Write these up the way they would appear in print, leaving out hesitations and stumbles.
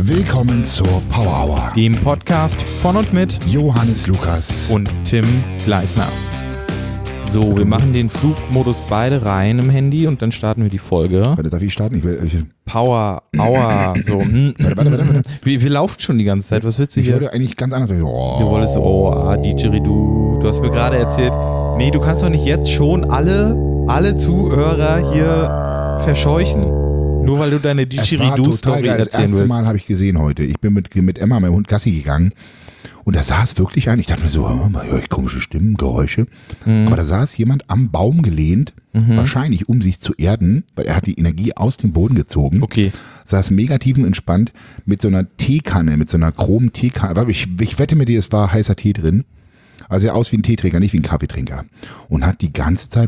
Willkommen zur Power Hour, dem Podcast von und mit Johannes Lukas und Tim Gleisner. So, wir machen den Flugmodus beide rein im Handy und dann starten wir die Folge. Warte, darf ich starten? Power Hour. So. Warte. Wir laufen schon die ganze Zeit. Was willst du Ich hier? würde eigentlich ganz anders sagen. Du wolltest Didgeridoo. Du hast mir gerade erzählt, nee, du kannst doch nicht jetzt schon alle Zuhörer hier verscheuchen. Nur weil du deine Didgeridoo-Story erzählen willst. Das erste Mal habe ich gesehen heute. Ich bin mit Emma, meinem Hund, Gassi gegangen. Und da saß wirklich ein, ich dachte mir so, mal höre ich komische Stimmen, Geräusche. Aber da saß jemand am Baum gelehnt, wahrscheinlich um sich zu erden, weil er hat die Energie aus dem Boden gezogen. Okay. Saß mega tiefenentspannt mit so einer Teekanne, mit so einer chromen Teekanne. Ich wette mit dir, es war heißer Tee drin. Also er aus wie ein Teetrinker, nicht wie ein Kaffeetrinker. Und hat die ganze Zeit,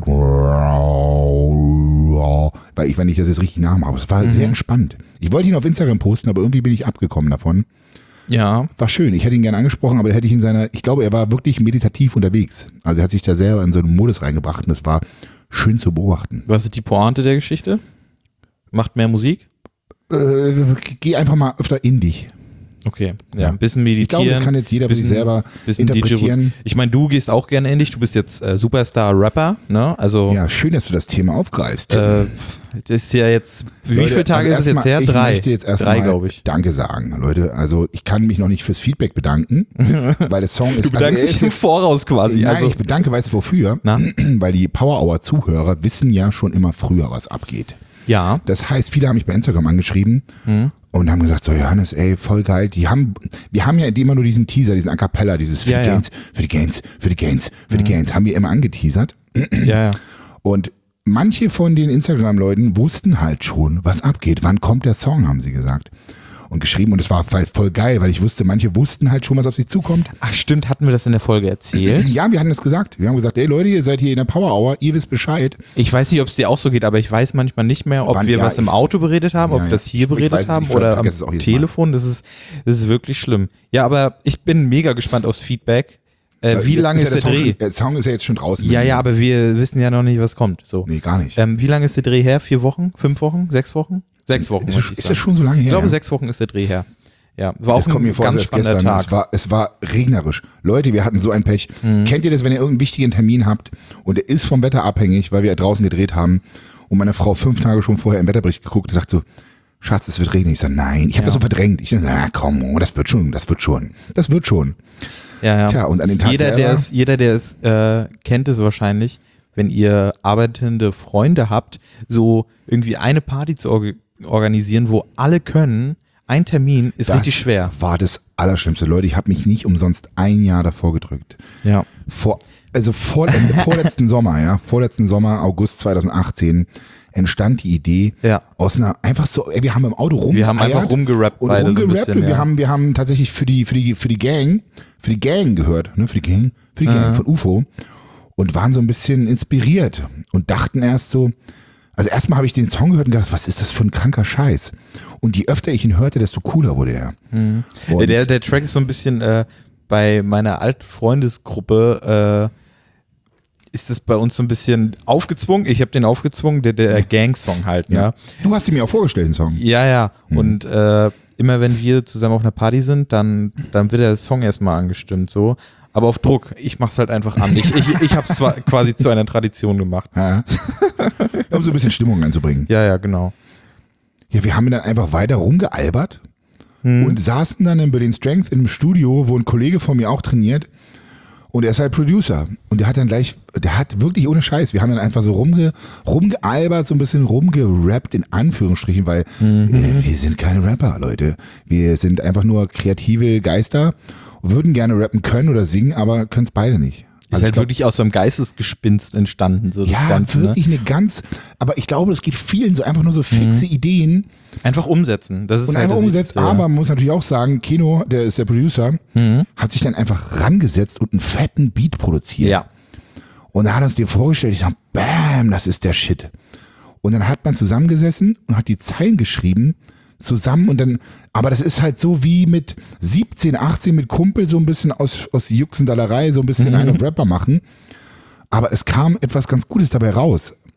weil ich, wenn ich das jetzt richtig nachmache, es war sehr entspannt. Ich wollte ihn auf Instagram posten, aber irgendwie bin ich abgekommen davon. Ja. War schön, ich hätte ihn gerne angesprochen, aber hätte ich ich glaube, er war wirklich meditativ unterwegs. Also er hat sich da selber in so einen Modus reingebracht und es war schön zu beobachten. Was ist die Pointe der Geschichte? Macht mehr Musik? Geh einfach mal öfter in dich. Okay, ja, ein bisschen meditieren. Ich glaube, das kann jetzt jeder für sich selber interpretieren. Ich meine, du gehst auch gerne in dich, du bist jetzt Superstar-Rapper, ne? Also, ja, schön, dass du das Thema aufgreifst. Das ist ja jetzt, wie viele Tage ist es jetzt her? 3. Ich möchte jetzt erstmal Danke sagen, Leute. Also ich kann mich noch nicht fürs Feedback bedanken, weil der Song ist... Du bedankst dich im Voraus quasi. Nein, also. Ich bedanke, weißt du wofür? Na? Weil die Power Hour Zuhörer wissen ja schon immer früher, was abgeht. Ja. Das heißt, viele haben mich bei Instagram angeschrieben und haben gesagt, so Johannes, ey, voll geil. Wir haben ja immer nur diesen Teaser, diesen A Cappella, dieses für die Gains, haben wir immer angeteasert. Ja. Und manche von den Instagram-Leuten wussten halt schon, was abgeht. Wann kommt der Song, haben sie gesagt. Und geschrieben und es war voll geil, weil ich wusste, manche wussten halt schon, was auf sie zukommt. Ach stimmt, hatten wir das in der Folge erzählt? Ja, wir hatten es gesagt. Wir haben gesagt, ey Leute, ihr seid hier in der Power Hour, ihr wisst Bescheid. Ich weiß nicht, ob es dir auch so geht, aber ich weiß manchmal nicht mehr, ob wir was im Auto beredet haben, ob wir das hier beredet haben oder am Telefon. Das ist wirklich schlimm. Ja, aber ich bin mega gespannt aufs Feedback. Wie lange ist der Dreh? Der Song ist ja jetzt schon draußen. Ja, aber wir wissen ja noch nicht, was kommt. So. Nee, gar nicht. Wie lange ist der Dreh her? 4 Wochen? 5 Wochen? 6 Wochen? 6 Wochen. Ist das schon so lange her? Ich glaube, 6 Wochen ist der Dreh her. Ja, war auch ein ganz spannender Tag. Es war regnerisch. Leute, wir hatten so ein Pech. Kennt ihr das, wenn ihr irgendeinen wichtigen Termin habt und der ist vom Wetter abhängig, weil wir draußen gedreht haben und meine Frau 5 Tage schon vorher im Wetterbericht geguckt und sagt so, Schatz, es wird regnen. Ich sage, nein, ich habe das so verdrängt. Ich sage, na komm, das wird schon. Ja. Tja, und an den Tag jeder, der es kennt es wahrscheinlich, wenn ihr arbeitende Freunde habt, so irgendwie eine Party zu organisieren, wo alle können. Ein Termin ist richtig schwer. Das war das Allerschlimmste. Leute, ich habe mich nicht umsonst ein Jahr davor gedrückt. Ja. Vorletzten Sommer, August 2018, entstand die Idee aus einer, einfach so, wir haben im Auto rumgeeiert. Wir haben einfach rumgerappt. Und wir haben tatsächlich für die Gang gehört, ne, für die Gang von UFO und waren so ein bisschen inspiriert und dachten erst so, also erstmal habe ich den Song gehört und gedacht, was ist das für ein kranker Scheiß? Und je öfter ich ihn hörte, desto cooler wurde er. Der Track ist so ein bisschen bei meiner alten Freundesgruppe ist das bei uns so ein bisschen aufgezwungen. Ich habe den aufgezwungen, der Gang-Song halt. Ja. Du hast ihn mir auch vorgestellt, den Song. Ja. Und immer wenn wir zusammen auf einer Party sind, dann wird der Song erstmal angestimmt so. Aber auf Druck. Ich mach's halt einfach an. Ich habe es zwar quasi zu einer Tradition gemacht. Ja. Um so ein bisschen Stimmung einzubringen. Ja, genau. Ja, wir haben dann einfach weiter rumgealbert und saßen dann in Berlin Strength in einem Studio, wo ein Kollege von mir auch trainiert und er ist halt Producer und der hat wirklich ohne Scheiß, wir haben dann einfach so rumgealbert, so ein bisschen rumgerappt in Anführungsstrichen, weil wir sind keine Rapper, Leute. Wir sind einfach nur kreative Geister, würden gerne rappen können oder singen, aber können es beide nicht. Also ist halt wirklich aus so einem Geistesgespinst entstanden. So das ja, Ganze, wirklich aber ich glaube, das geht vielen so einfach nur so fixe Ideen. Einfach umsetzen. Das ist und halt einfach umgesetzt, aber man muss natürlich auch sagen, Keno, der ist der Producer, hat sich dann einfach rangesetzt und einen fetten Beat produziert. Ja. Und da hat er es dir vorgestellt, ich dachte, bam, das ist der Shit. Und dann hat man zusammengesessen und hat die Zeilen geschrieben, zusammen und dann, aber das ist halt so wie mit 17, 18 mit Kumpel so ein bisschen aus Juxendallerei so ein bisschen einen auf Rapper machen, aber es kam etwas ganz Gutes dabei raus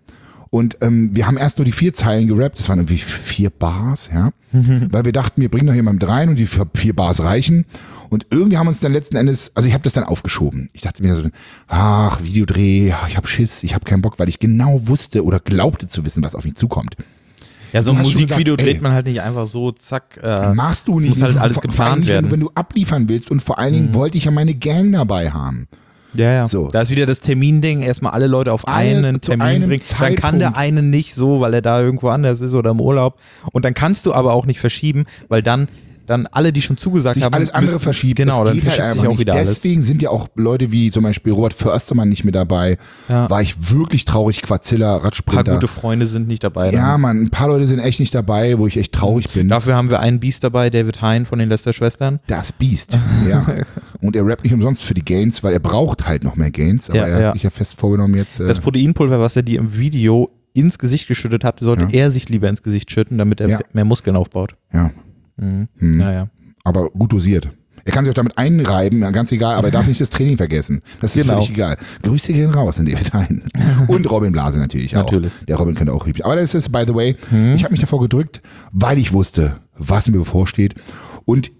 Und wir haben erst nur die 4 Zeilen gerappt, das waren irgendwie 4 Bars, ja. Weil wir dachten, wir bringen noch jemanden rein und die 4 Bars reichen. Und irgendwie haben uns dann letzten Endes, also ich habe das dann aufgeschoben. Ich dachte mir so, ach, Videodreh, ich habe Schiss, ich habe keinen Bock, weil ich genau wusste oder glaubte zu wissen, was auf mich zukommt. Ja, so ein Musikvideo dreht man halt nicht einfach so, zack. Machst du nicht. Muss halt alles geplant werden. Wenn du abliefern willst und vor allen Dingen wollte ich ja meine Gang dabei haben. Ja. So. Da ist wieder das Terminding, erstmal alle Leute auf einen Termin bringen. Dann kann der eine nicht so, weil er da irgendwo anders ist oder im Urlaub. Und dann kannst du aber auch nicht verschieben, weil dann alle, die schon zugesagt sich haben, alles andere verschiebt. Genau, dann verschiebt halt sich auch wieder alles. Deswegen sind ja auch Leute wie zum Beispiel Robert Förstermann nicht mehr dabei. Ja. War ich wirklich traurig, Quadzilla, Radsprinter. Ein paar gute Freunde sind nicht dabei. Ja, Mann, ein paar Leute sind echt nicht dabei, wo ich echt traurig bin. Dafür haben wir einen Beast dabei, David Hein von den Lester-Schwestern. Das Beast, ja. Und er rappt nicht umsonst für die Gains, weil er braucht halt noch mehr Gains. Aber er hat sich ja fest vorgenommen jetzt. Das Proteinpulver, was er dir im Video ins Gesicht geschüttet hat, sollte er sich lieber ins Gesicht schütten, damit er mehr Muskeln aufbaut. Ja. Naja. Aber gut dosiert. Er kann sich auch damit einreiben, ganz egal, aber er darf nicht das Training vergessen. Das ist völlig egal. Grüße gehen raus in David Hein. Und Robin Blase natürlich auch. Der Robin könnte auch hübsch. Aber das ist, by the way, ich habe mich davor gedrückt, weil ich wusste, was mir bevorsteht. Und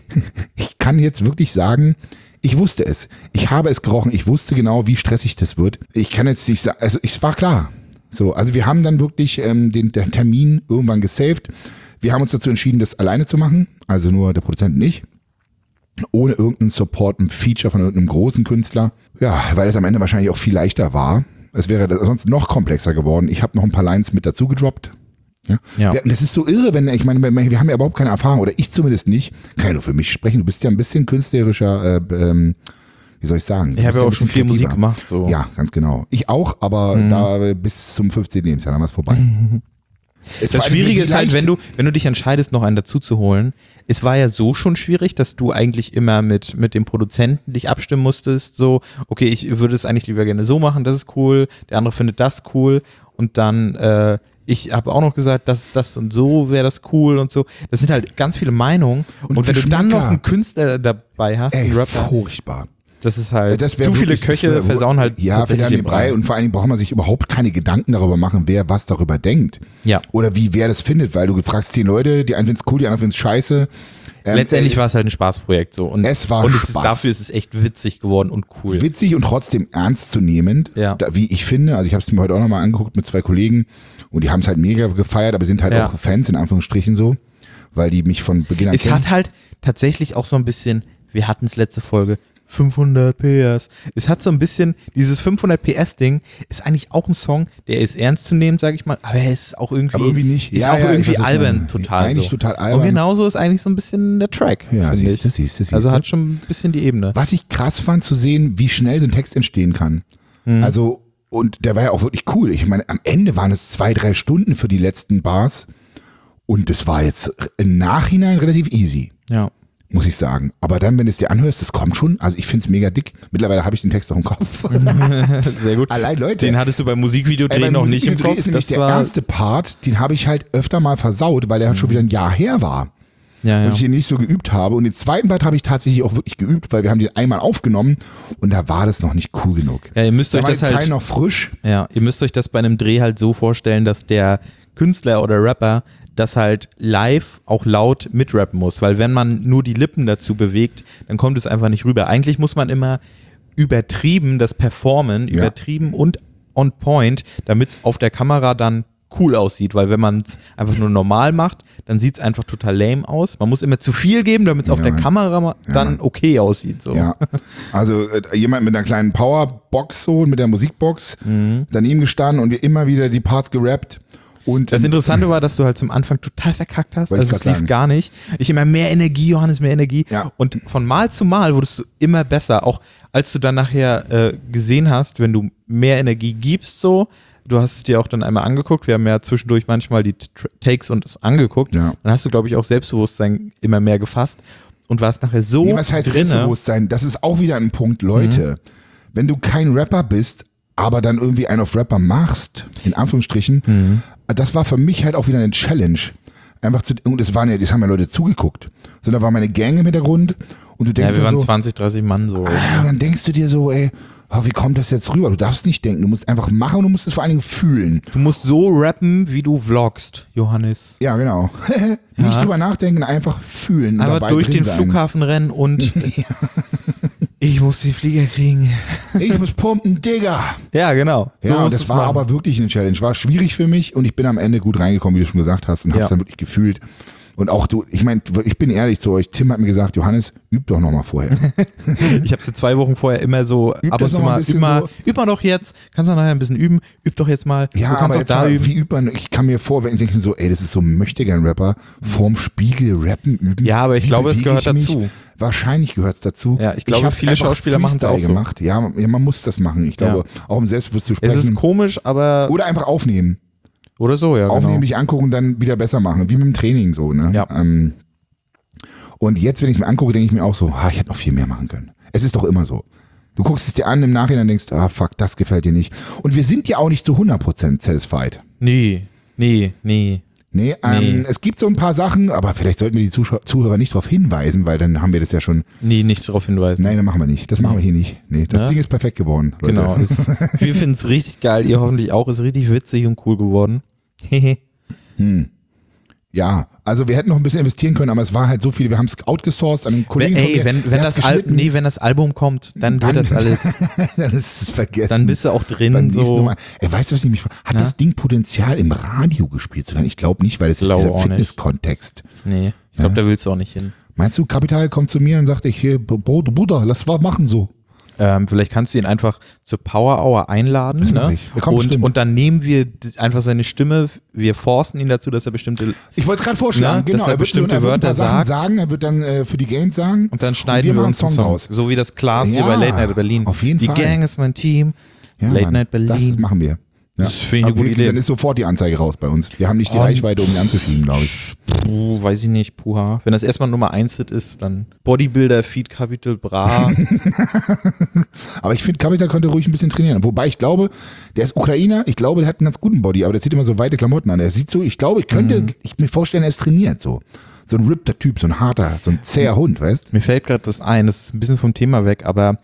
ich kann jetzt wirklich sagen, ich wusste es. Ich habe es gerochen. Ich wusste genau, wie stressig das wird. Ich kann jetzt nicht sagen, also es war klar. So, also wir haben dann wirklich den Termin irgendwann gesaved. Wir haben uns dazu entschieden, das alleine zu machen, also nur der Produzent und ich, ohne irgendeinen Support, ein Feature von irgendeinem großen Künstler. Ja, weil es am Ende wahrscheinlich auch viel leichter war. Es wäre sonst noch komplexer geworden. Ich habe noch ein paar Lines mit dazu gedroppt. Ja. Das ist so irre, ich meine, wir haben ja überhaupt keine Erfahrung, oder ich zumindest nicht. Kann ja nur für mich sprechen, du bist ja ein bisschen künstlerischer, wie soll ich sagen? Ich habe ja auch schon viel Musik gemacht. So. Ja, ganz genau. Ich auch, aber da bis zum 15. Lebensjahr, dann war es vorbei. Das Schwierige ist halt, wenn du dich entscheidest, noch einen dazu zu holen, es war ja so schon schwierig, dass du eigentlich immer mit dem Produzenten dich abstimmen musstest, so, okay, ich würde es eigentlich lieber gerne so machen, das ist cool, der andere findet das cool und dann, ich habe auch noch gesagt, das und so wäre das cool und so. Das sind halt ganz viele Meinungen und wenn du dann noch einen Künstler dabei hast, einen Rapper. Furchtbar. Das ist halt, zu viele Köche versauen halt. Ja, vielleicht den Brei und vor allen Dingen braucht man sich überhaupt keine Gedanken darüber machen, wer was darüber denkt. Ja. Oder wer das findet, weil du fragst 10 Leute, die einen finden es cool, die anderen finden es scheiße. Letztendlich war es halt ein Spaßprojekt so. Und es war Spaß. Dafür ist es echt witzig geworden und cool. Witzig und trotzdem ernstzunehmend, wie ich finde. Also ich habe es mir heute auch nochmal angeguckt mit 2 Kollegen und die haben es halt mega gefeiert, aber sind halt auch Fans in Anführungsstrichen so, weil die mich von Beginn an kennen. Es hat halt tatsächlich auch so ein bisschen, wir hatten es letzte Folge, 500 PS. Es hat so ein bisschen, dieses 500 PS-Ding ist eigentlich auch ein Song, der ist ernst zu nehmen, sage ich mal, aber er ist auch irgendwie, nicht. Ist auch irgendwie albern total. Eigentlich so. Total albern. Und genauso ist eigentlich so ein bisschen der Track. Ja, siehst du. Also hat schon ein bisschen die Ebene. Was ich krass fand zu sehen, wie schnell so ein Text entstehen kann. Also, und der war ja auch wirklich cool. Ich meine, am Ende waren es 2-3 Stunden für die letzten Bars und das war jetzt im Nachhinein relativ easy. Ja. Muss ich sagen. Aber dann, wenn du es dir anhörst, das kommt schon. Also ich finde es mega dick. Mittlerweile habe ich den Text auch im Kopf. Sehr gut. Allein Leute. Den hattest du beim Musikvideodreh noch nicht im Kopf. Ist nämlich der erste Part, den habe ich halt öfter mal versaut, weil der halt schon wieder ein Jahr her war. Ja. Und ich ihn nicht so geübt habe. Und den zweiten Part habe ich tatsächlich auch wirklich geübt, weil wir haben den einmal aufgenommen und da war das noch nicht cool genug. Ja, ihr müsst euch das halt noch frisch. Ja, ihr müsst euch das bei einem Dreh halt so vorstellen, dass der Künstler oder Rapper das halt live auch laut mitrappen muss, weil wenn man nur die Lippen dazu bewegt, dann kommt es einfach nicht rüber. Eigentlich muss man immer übertrieben das performen, übertrieben und on point, damit es auf der Kamera dann cool aussieht, weil wenn man es einfach nur normal macht, dann sieht es einfach total lame aus. Man muss immer zu viel geben, damit es auf der Kamera dann okay aussieht. So. Ja, also jemand mit einer kleinen Powerbox so, mit der Musikbox daneben gestanden und wir immer wieder die Parts gerappt. Und das Interessante war, dass du halt zum Anfang total verkackt hast. Also es lief gar nicht. Ich immer mehr Energie, Johannes, mehr Energie. Ja. Und von Mal zu Mal wurdest du immer besser. Auch als du dann nachher gesehen hast, wenn du mehr Energie gibst, so, du hast es dir auch dann einmal angeguckt. Wir haben ja zwischendurch manchmal die Takes und es angeguckt. Ja. Dann hast du, glaube ich, auch Selbstbewusstsein immer mehr gefasst und warst nachher so drinne. Was heißt Selbstbewusstsein? Das ist auch wieder ein Punkt, Leute. Wenn du kein Rapper bist, aber dann irgendwie einen auf Rapper machst, in Anführungsstrichen, das war für mich halt auch wieder eine Challenge. Einfach und das haben ja Leute zugeguckt. So, da war meine Gang im Hintergrund und du denkst wir waren so, 20, 30 Mann so. Und dann denkst du dir so, ey, oh, wie kommt das jetzt rüber? Du darfst nicht denken, du musst einfach machen und du musst es vor allen Dingen fühlen. Du musst so rappen, wie du vloggst, Johannes. Ja, genau. Nicht drüber nachdenken, einfach fühlen. Aber durch den Flughafen rennen und ich muss den Flieger kriegen. Ich muss pumpen, Digga. Ja, genau. Ja, so und das war aber wirklich eine Challenge. War schwierig für mich und ich bin am Ende gut reingekommen, wie du schon gesagt hast, und hab's dann wirklich gefühlt. Und auch du, ich meine, ich bin ehrlich zu euch, Tim hat mir gesagt, Johannes, üb doch nochmal vorher. Ich habe sie 2 Wochen vorher immer so, ab und zu mal, üb mal doch jetzt, kannst du nachher ein bisschen üben, üb doch jetzt mal. Ja, du kannst aber jetzt da üben. Wie übt man, ich kann mir vor, wenn ich denke so, ey, das ist so ein Möchtegern-Rapper, vorm Spiegel rappen, üben. Ja, aber ich glaube, es gehört dazu. Wahrscheinlich gehört es dazu. Ja, ich glaube, viele Schauspieler machen es auch so. Gemacht. Ja, man muss das machen. Ich glaube, auch um selbstbewusst zu sprechen. Es ist komisch, aber... Oder einfach aufnehmen. Oder so, ja, aufnehmen, dich angucken und dann wieder besser machen. Wie mit dem Training so, ne? Ja. Und jetzt, wenn ich es mir angucke, denke ich mir auch so, ich hätte noch viel mehr machen können. Es ist doch immer so. Du guckst es dir an, im Nachhinein denkst, fuck, das gefällt dir nicht. Und wir sind ja auch nicht zu 100% satisfied. Nee. Es gibt so ein paar Sachen, aber vielleicht sollten wir die Zuhörer nicht darauf hinweisen, weil dann haben wir das ja schon. Nee, nicht darauf hinweisen. Nein, das machen wir nicht. Das machen wir hier nicht. Nee, das Ding ist perfekt geworden, Leute. Genau. Wir finden es richtig geil, ihr hoffentlich auch. Ist richtig witzig und cool geworden. Ja, also wir hätten noch ein bisschen investieren können, aber es war halt so viel, wir haben es outgesourced an einen Kollegen von mir. Wenn das Album kommt, dann wird das alles. Dann ist es vergessen. Dann bist du auch drin. So. Weißt du, was ich mich frage? Hat das Ding Potenzial im Radio gespielt zu werden? Ich glaube nicht, weil es ist dieser Fitness-Kontext. Nee, ich glaube, da willst du auch nicht hin. Meinst du, Kapital kommt zu mir und sagt, Bruder, lass was machen so. Vielleicht kannst du ihn einfach zur Power Hour einladen, ne? Und dann nehmen wir einfach seine Stimme, wir forcen ihn dazu, dass er bestimmte... Ich wollte es gerade vorschlagen, genau. Er bestimmte Wörter sagen, er wird dann für die Gains sagen. Und dann schneiden wir uns einen Song raus. So wie das Klaas hier bei Late Night Berlin. Auf jeden Fall. Die Gang ist mein Team. Ja, Late Night Berlin. Das machen wir. Ja. Das finde ich eine gute Idee. Dann ist sofort die Anzeige raus bei uns. Wir haben nicht die Reichweite, um ihn anzuschieben, glaube ich. Weiß ich nicht, puha. Wenn das erstmal Nummer 1 ist, dann Bodybuilder, Feed Capital Bra. Aber ich finde, Capital könnte ruhig ein bisschen trainieren. Wobei ich glaube, der ist Ukrainer, ich glaube, der hat einen ganz guten Body, aber der zieht immer so weite Klamotten an. Er sieht so, ich glaube, ich mir vorstellen, er ist trainiert so. So ein rippter Typ, so ein harter, so ein zäher Hund, weißt? Mir fällt gerade das ein, das ist ein bisschen vom Thema weg, aber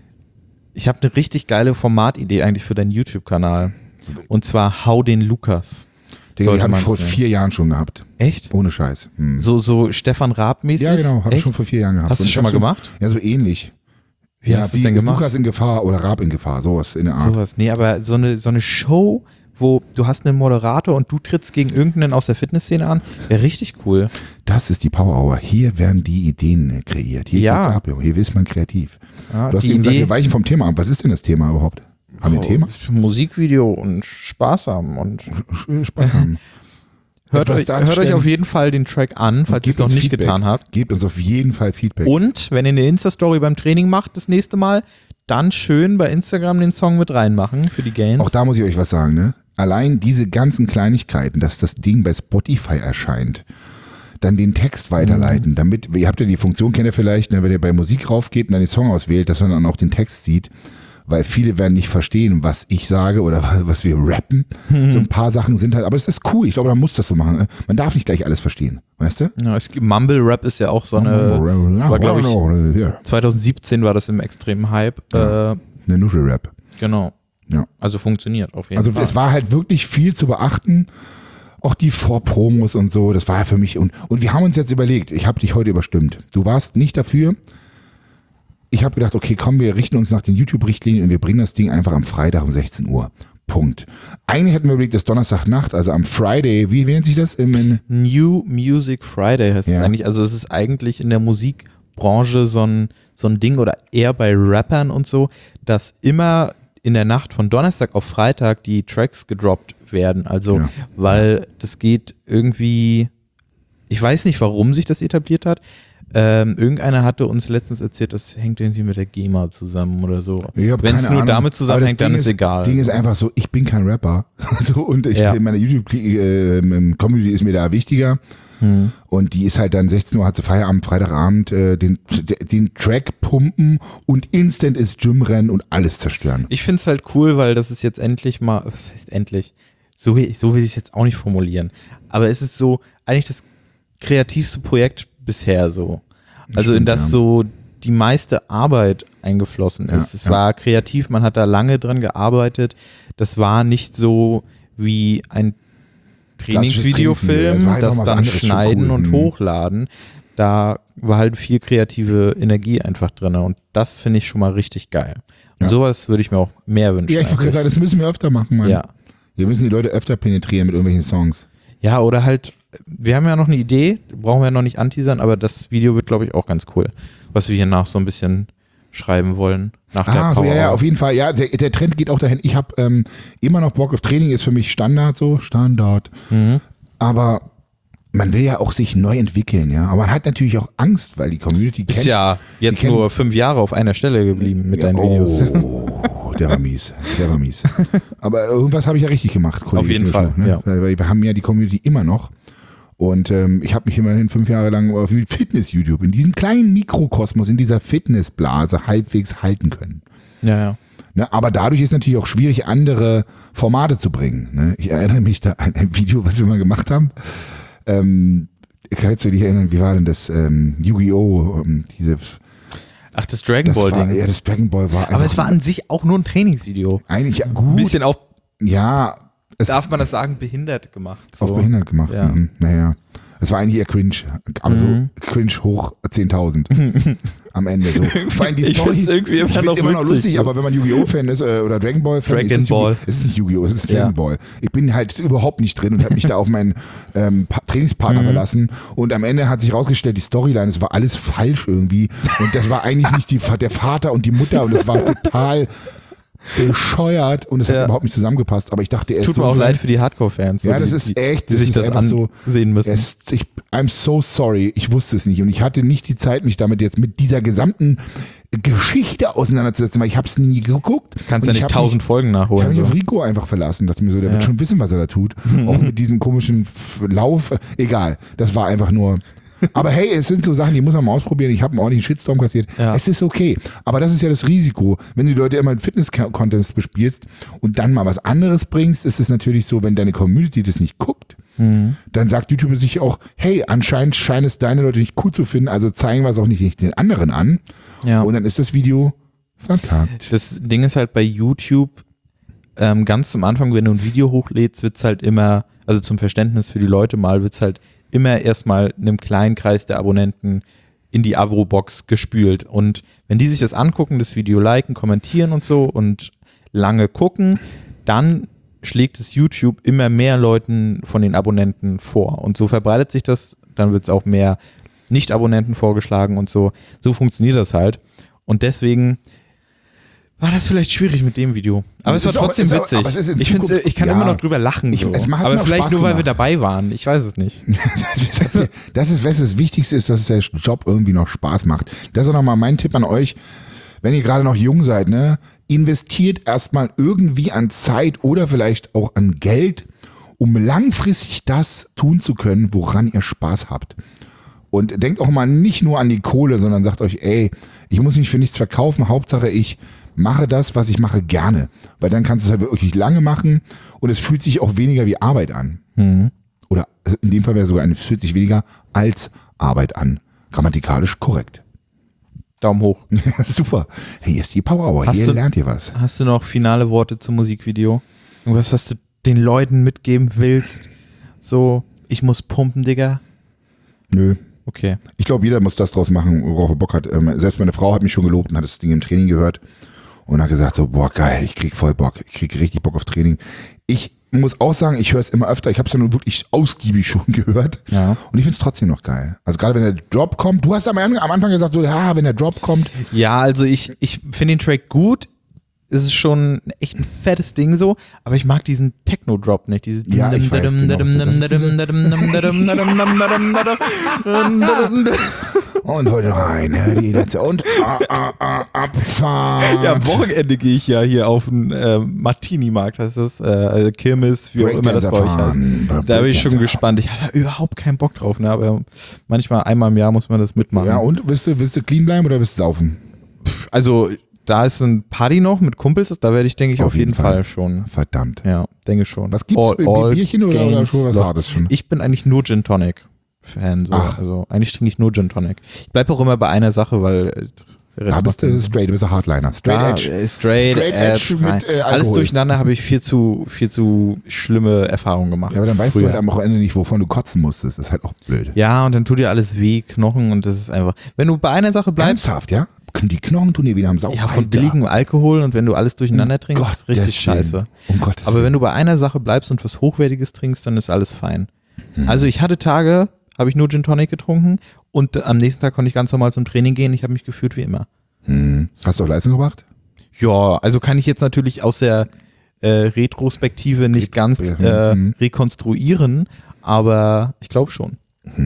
ich habe eine richtig geile Formatidee eigentlich für deinen YouTube-Kanal. Und zwar Hau den Lukas. Die habe ich vor 4 Jahren schon gehabt. Echt? Ohne Scheiß. So Stefan Raab-mäßig? Ja, genau, habe ich schon vor 4 Jahren gehabt. Hast du schon mal gemacht? Ja, so ähnlich. Wie hast du es denn gemacht? Lukas in Gefahr oder Raab in Gefahr, sowas in der Art. Sowas, nee, aber so eine Show, wo du hast einen Moderator und du trittst gegen irgendeinen aus der Fitnessszene an, wäre richtig cool. Das ist die Power Hour. Hier werden die Ideen kreiert. Hier geht's ab, hier ist man kreativ. Ja, du hast eben gesagt, wir weichen vom Thema ab. Was ist denn das Thema überhaupt? Haben wir ein Thema? Musikvideo und Spaß haben. Spaß haben. Hört euch auf jeden Fall den Track an, falls ihr es noch nicht getan habt. Gebt uns auf jeden Fall Feedback. Und wenn ihr eine Insta-Story beim Training macht das nächste Mal, dann schön bei Instagram den Song mit reinmachen für die Gains. Auch da muss ich euch was sagen, ne? Allein diese ganzen Kleinigkeiten, dass das Ding bei Spotify erscheint, dann den Text weiterleiten, damit, ihr habt ja die Funktion, kennt ihr vielleicht, ne, wenn ihr bei Musik raufgeht und dann den Song auswählt, dass er dann auch den Text sieht, weil viele werden nicht verstehen, was ich sage oder was wir rappen. So ein paar Sachen sind halt, aber es ist cool, ich glaube, man muss das so machen. Man darf nicht gleich alles verstehen, weißt du? Ja, Mumble-Rap ist ja auch so eine, war glaube ich, 2017 war das im extremen Hype. Eine Nuschel-Rap. Genau. Ja. Also funktioniert auf jeden Fall. Also es war halt wirklich viel zu beachten. Auch die Vorpromos und so, das war ja für mich. Und wir haben uns jetzt überlegt, ich habe dich heute überstimmt. Du warst nicht dafür. Ich habe gedacht, okay, komm, wir richten uns nach den YouTube-Richtlinien und wir bringen das Ding einfach am Freitag um 16 Uhr. Punkt. Eigentlich hätten wir überlegt, das Donnerstagnacht, also am Friday, wie nennt sich das? New Music Friday heißt es eigentlich. Also es ist eigentlich in der Musikbranche so ein Ding oder eher bei Rappern und so, dass immer in der Nacht von Donnerstag auf Freitag die Tracks gedroppt werden. Also, weil das geht irgendwie, ich weiß nicht, warum sich das etabliert hat. Irgendeiner hatte uns letztens erzählt, das hängt irgendwie mit der GEMA zusammen oder so. Wenn es nur damit zusammenhängt, dann ist egal. Das Ding ist einfach so, ich bin kein Rapper. So, und meine YouTube-Community ist mir da wichtiger. Und die ist halt dann 16 Uhr, hat sie Feierabend, Freitagabend, den Track pumpen und instant ist Gymrennen und alles zerstören. Ich find's halt cool, weil das ist jetzt endlich mal, was heißt endlich? So will ich es jetzt auch nicht formulieren. Aber es ist so eigentlich das kreativste Projekt bisher so. Also in das so die meiste Arbeit eingeflossen ist. Es war kreativ, man hat da lange dran gearbeitet. Das war nicht so wie ein Trainingsvideofilm, das dann schneiden und hochladen. Da war halt viel kreative Energie einfach drin und das finde ich schon mal richtig geil. Und sowas würde ich mir auch mehr wünschen. Ja, ich wollte sagen, das müssen wir öfter machen, Mann. Ja. Wir müssen die Leute öfter penetrieren mit irgendwelchen Songs. Ja, oder halt, wir haben ja noch eine Idee, brauchen wir ja noch nicht anteasern, aber das Video wird, glaube ich, auch ganz cool, was wir hier nach so ein bisschen schreiben wollen. Nach der so, ja, auf jeden Fall. Ja, der Trend geht auch dahin. Ich habe immer noch Bock auf Training, ist für mich Standard. Aber man will ja auch sich neu entwickeln, ja. Aber man hat natürlich auch Angst, weil die Community kennt. Ist ja jetzt nur 5 Jahre auf einer Stelle geblieben mit deinen Videos. Der war mies. Aber irgendwas habe ich ja richtig gemacht, Kollege. Auf jeden Fall, schon, ne? Ja. Weil wir haben ja die Community immer noch. Und ich habe mich immerhin 5 Jahre lang auf Fitness-YouTube, in diesem kleinen Mikrokosmos, in dieser Fitnessblase halbwegs halten können. Ja. Ne, aber dadurch ist natürlich auch schwierig, andere Formate zu bringen. Ne? Ich erinnere mich da an ein Video, was wir mal gemacht haben. Kannst du dich erinnern, wie war denn das? Yu-Gi-Oh! Ach, das Dragon Ball Ding. Ja, das Dragon Ball war einfach. Aber es war an sich auch nur ein Trainingsvideo. Eigentlich ja gut. Ein bisschen auf, darf man das sagen, behindert gemacht. So. Auf behindert gemacht. Ja. Naja. Es war eigentlich eher cringe. Aber so cringe hoch 10.000. Am Ende so. Vor allem die ich finde es irgendwie immer noch lustig, aber wenn man Yu-Gi-Oh! Fan ist oder Dragon Ball Fan ist, es ist nicht Yu-Gi-Oh! Es ist Dragon Ball. Ich bin halt überhaupt nicht drin und habe mich da auf meinen Trainingspartner verlassen und am Ende hat sich rausgestellt, die Storyline, es war alles falsch irgendwie und das war eigentlich nicht der Vater und die Mutter und es war total bescheuert und es hat überhaupt nicht zusammengepasst, aber ich dachte, tut mir auch leid für die Hardcore-Fans. Ja, das ist echt, die sich das ansehen müssen. I'm so sorry, ich wusste es nicht und ich hatte nicht die Zeit, mich damit jetzt mit dieser gesamten Geschichte auseinanderzusetzen, weil ich habe es nie geguckt. Kannst ja nicht 1000 Folgen nachholen. Ich habe mich auf Rico einfach verlassen, dachte mir so, der wird schon wissen, was er da tut. Auch mit diesem komischen Lauf, egal, das war einfach nur... Aber hey, es sind so Sachen, die muss man mal ausprobieren. Ich habe einen ordentlichen Shitstorm kassiert. Ja. Es ist okay. Aber das ist ja das Risiko. Wenn du die Leute immer in Fitness-Contents bespielst und dann mal was anderes bringst, ist es natürlich so, wenn deine Community das nicht guckt, dann sagt YouTube sich auch, hey, anscheinend scheinen es deine Leute nicht cool zu finden, also zeigen wir es auch nicht den anderen an. Ja. Und dann ist das Video verkackt. Das Ding ist halt bei YouTube, ganz zum Anfang, wenn du ein Video hochlädst, wird es halt immer, also zum Verständnis für die Leute mal, wird es halt immer erstmal einem kleinen Kreis der Abonnenten in die Abo-Box gespült. Und wenn die sich das angucken, das Video liken, kommentieren und so und lange gucken, dann schlägt es YouTube immer mehr Leuten von den Abonnenten vor. Und so verbreitet sich das, dann wird es auch mehr Nicht-Abonnenten vorgeschlagen und so. So funktioniert das halt. Und deswegen war das vielleicht schwierig mit dem Video. Aber es war trotzdem witzig. Ich kann immer noch drüber lachen. Aber vielleicht nur, weil wir dabei waren. Ich weiß es nicht. Das Wichtigste ist, dass der Job irgendwie noch Spaß macht. Das ist auch nochmal mein Tipp an euch. Wenn ihr gerade noch jung seid, ne, investiert erstmal irgendwie an Zeit oder vielleicht auch an Geld, um langfristig das tun zu können, woran ihr Spaß habt. Und denkt auch mal nicht nur an die Kohle, sondern sagt euch, ey, ich muss mich für nichts verkaufen, Hauptsache ich mache das, was ich mache, gerne. Weil dann kannst du es halt wirklich lange machen und es fühlt sich auch weniger wie Arbeit an. Oder in dem Fall wäre sogar es fühlt sich weniger als Arbeit an. Grammatikalisch korrekt. Daumen hoch. Super. Hey, hier ist die Power Hour. Hier lernt ihr was. Hast du noch finale Worte zum Musikvideo? Irgendwas, was du den Leuten mitgeben willst? So, ich muss pumpen, Digga? Nö. Okay. Ich glaube, jeder muss das draus machen, worauf er Bock hat. Selbst meine Frau hat mich schon gelobt und hat das Ding im Training gehört und hat gesagt so, boah, geil, ich krieg voll Bock. Ich krieg richtig Bock auf Training. Ich muss auch sagen, ich höre es immer öfter. Ich habe es ja nun wirklich ausgiebig schon gehört. Ja. Und ich finde es trotzdem noch geil. Also gerade wenn der Drop kommt. Du hast am Anfang gesagt, so, ja, wenn der Drop kommt. Ja, also ich finde den Track gut. Es ist schon echt ein fettes Ding so. Aber ich mag diesen Techno-Drop nicht. Ich weiß und heute rein, die letzte und abfahren. Ja, am Wochenende gehe ich ja hier auf den Martini-Markt, heißt das, also Kirmes, wie auch immer das bei euch heißt. Da bin ich schon gespannt. Ich habe überhaupt keinen Bock drauf, ne? Aber manchmal einmal im Jahr muss man das mitmachen. Ja, und willst du clean bleiben oder willst du saufen? Also da ist ein Party noch mit Kumpels, da werde ich, denke ich, auf jeden Fall schon. Verdammt. Ja, denke schon. Was gibt's? Bierchen oder schon was Hartes schon? Ich bin eigentlich nur Gin Tonic. Fan. So. Also eigentlich trinke ich nur Gin Tonic. Ich bleibe auch immer bei einer Sache, weil da bist du straight, du bist ein Hardliner. Straight Edge mit Alkohol. Alles durcheinander habe ich viel zu schlimme Erfahrungen gemacht. Ja, aber dann weißt du halt am Wochenende nicht, wovon du kotzen musstest. Das ist halt auch blöd. Ja, und dann tut dir alles weh, Knochen, und das ist einfach, wenn du bei einer Sache bleibst. Ernsthaft, ja? Die Knochen tun dir wieder am Sau. Ja, von billigem Alkohol, und wenn du alles durcheinander trinkst, ist richtig scheiße. Aber wenn du bei einer Sache bleibst und was Hochwertiges trinkst, dann ist alles fein. Also ich hatte Tage, habe ich nur Gin Tonic getrunken, und am nächsten Tag konnte ich ganz normal zum Training gehen. Ich habe mich gefühlt wie immer. Hast du auch Leistung gebracht? Ja, also kann ich jetzt natürlich aus der Retrospektive nicht ganz rekonstruieren, aber ich glaube schon.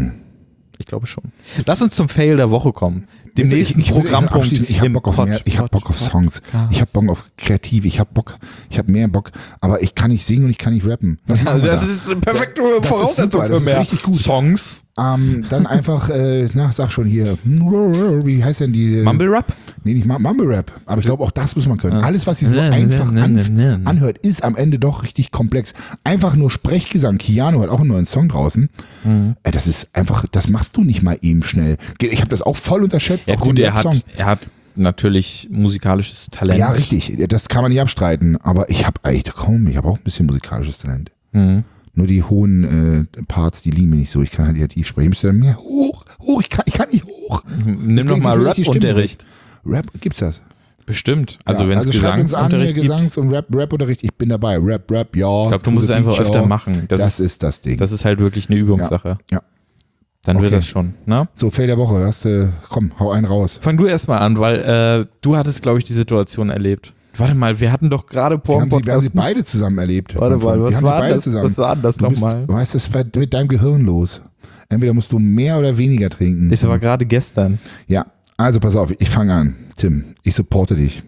Ich glaube schon. Lass uns zum Fail der Woche kommen. Dem nächsten Programmpunkt. Ich habe Bock auf mehr, ich habe Bock auf Songs, ich habe Bock auf Kreativ, ich habe mehr Bock, aber ich kann nicht singen und ich kann nicht rappen. Was machen wir das ist eine perfekte Voraussetzung für mehr. Das ist richtig gut. Songs. Dann einfach, sag schon hier, wie heißt denn die? Mumble Rap? Nee, nicht Mumble Rap, aber ich glaube, auch das muss man können. Alles, was sich so einfach anhört, ist am Ende doch richtig komplex. Einfach nur Sprechgesang. Keanu hat auch einen neuen Song draußen. Das ist einfach, das machst du nicht mal eben schnell. Ich habe das auch voll unterschätzt. Ja gut, er hat natürlich musikalisches Talent. Ja, richtig, das kann man nicht abstreiten, aber ich habe auch ein bisschen musikalisches Talent. Nur die hohen Parts, die liegen mir nicht so. Ich kann halt eher tief sprechen. Ich müsste dann mehr hoch. Ich kann nicht hoch. Nimm doch mal Rap-Unterricht. Rap, gibt's das? Bestimmt. Also wenn es Gesangsunterricht gibt. Gesangs- und Rap-Unterricht, ich bin dabei. Rap, ja. Ich glaube, du musst es einfach öfter machen. Das ist das Ding. Das ist halt wirklich eine Übungssache. Ja. Dann wird das schon, ne? So, Fail der Woche. Komm, hau einen raus. Fang du erstmal an, weil du hattest, glaube ich, die Situation erlebt. Warte mal, wir hatten doch gerade vor dem Podcast. Wir haben sie beide zusammen erlebt. Warte mal, was war das nochmal? Du weißt, das war mit deinem Gehirn los. Entweder musst du mehr oder weniger trinken. Das war gerade gestern. Ja, also pass auf, ich fange an. Tim, ich supporte dich.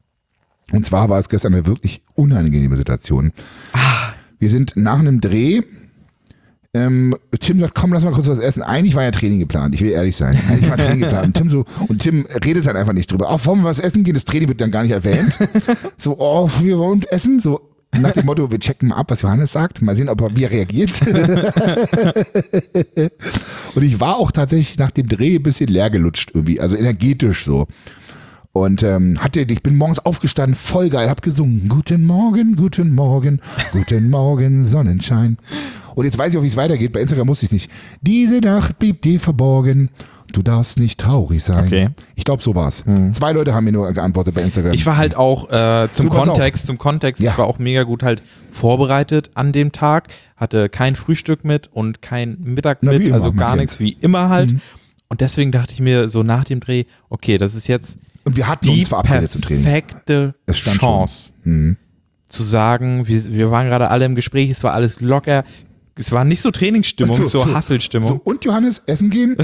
Und zwar war es gestern eine wirklich unangenehme Situation. Wir sind nach einem Dreh. Tim sagt, komm, lass mal kurz was essen. Eigentlich war ja Training geplant, ich will ehrlich sein. Eigentlich war Training geplant. Und Tim redet dann einfach nicht drüber. Auch wollen wir was essen gehen? Das Training wird dann gar nicht erwähnt. So, wir wollen essen. So, nach dem Motto, wir checken mal ab, was Johannes sagt. Mal sehen, ob er wie er reagiert. Und ich war auch tatsächlich nach dem Dreh ein bisschen leer gelutscht irgendwie. Also energetisch so. Und ich bin morgens aufgestanden, voll geil, hab gesungen. Guten Morgen, guten Morgen, guten Morgen, Sonnenschein. Und jetzt weiß ich auch, wie es weitergeht. Bei Instagram wusste ich es nicht. Diese Nacht blieb dir verborgen. Du darfst nicht traurig sein. Okay. Ich glaube, so war's. 2 Leute haben mir nur geantwortet bei Instagram. Ich war halt auch zum Kontext, ich war auch mega gut halt vorbereitet an dem Tag. Hatte kein Frühstück mit und kein Mittag mit, also gar nichts, wie immer halt. Und deswegen dachte ich mir so nach dem Dreh, okay, das ist jetzt und wir hatten uns verabredet zum Training. Perfekte Chance zu sagen, wir waren gerade alle im Gespräch, es war alles locker. Es war nicht so Trainingsstimmung, so Hasselstimmung. So, und Johannes, essen gehen?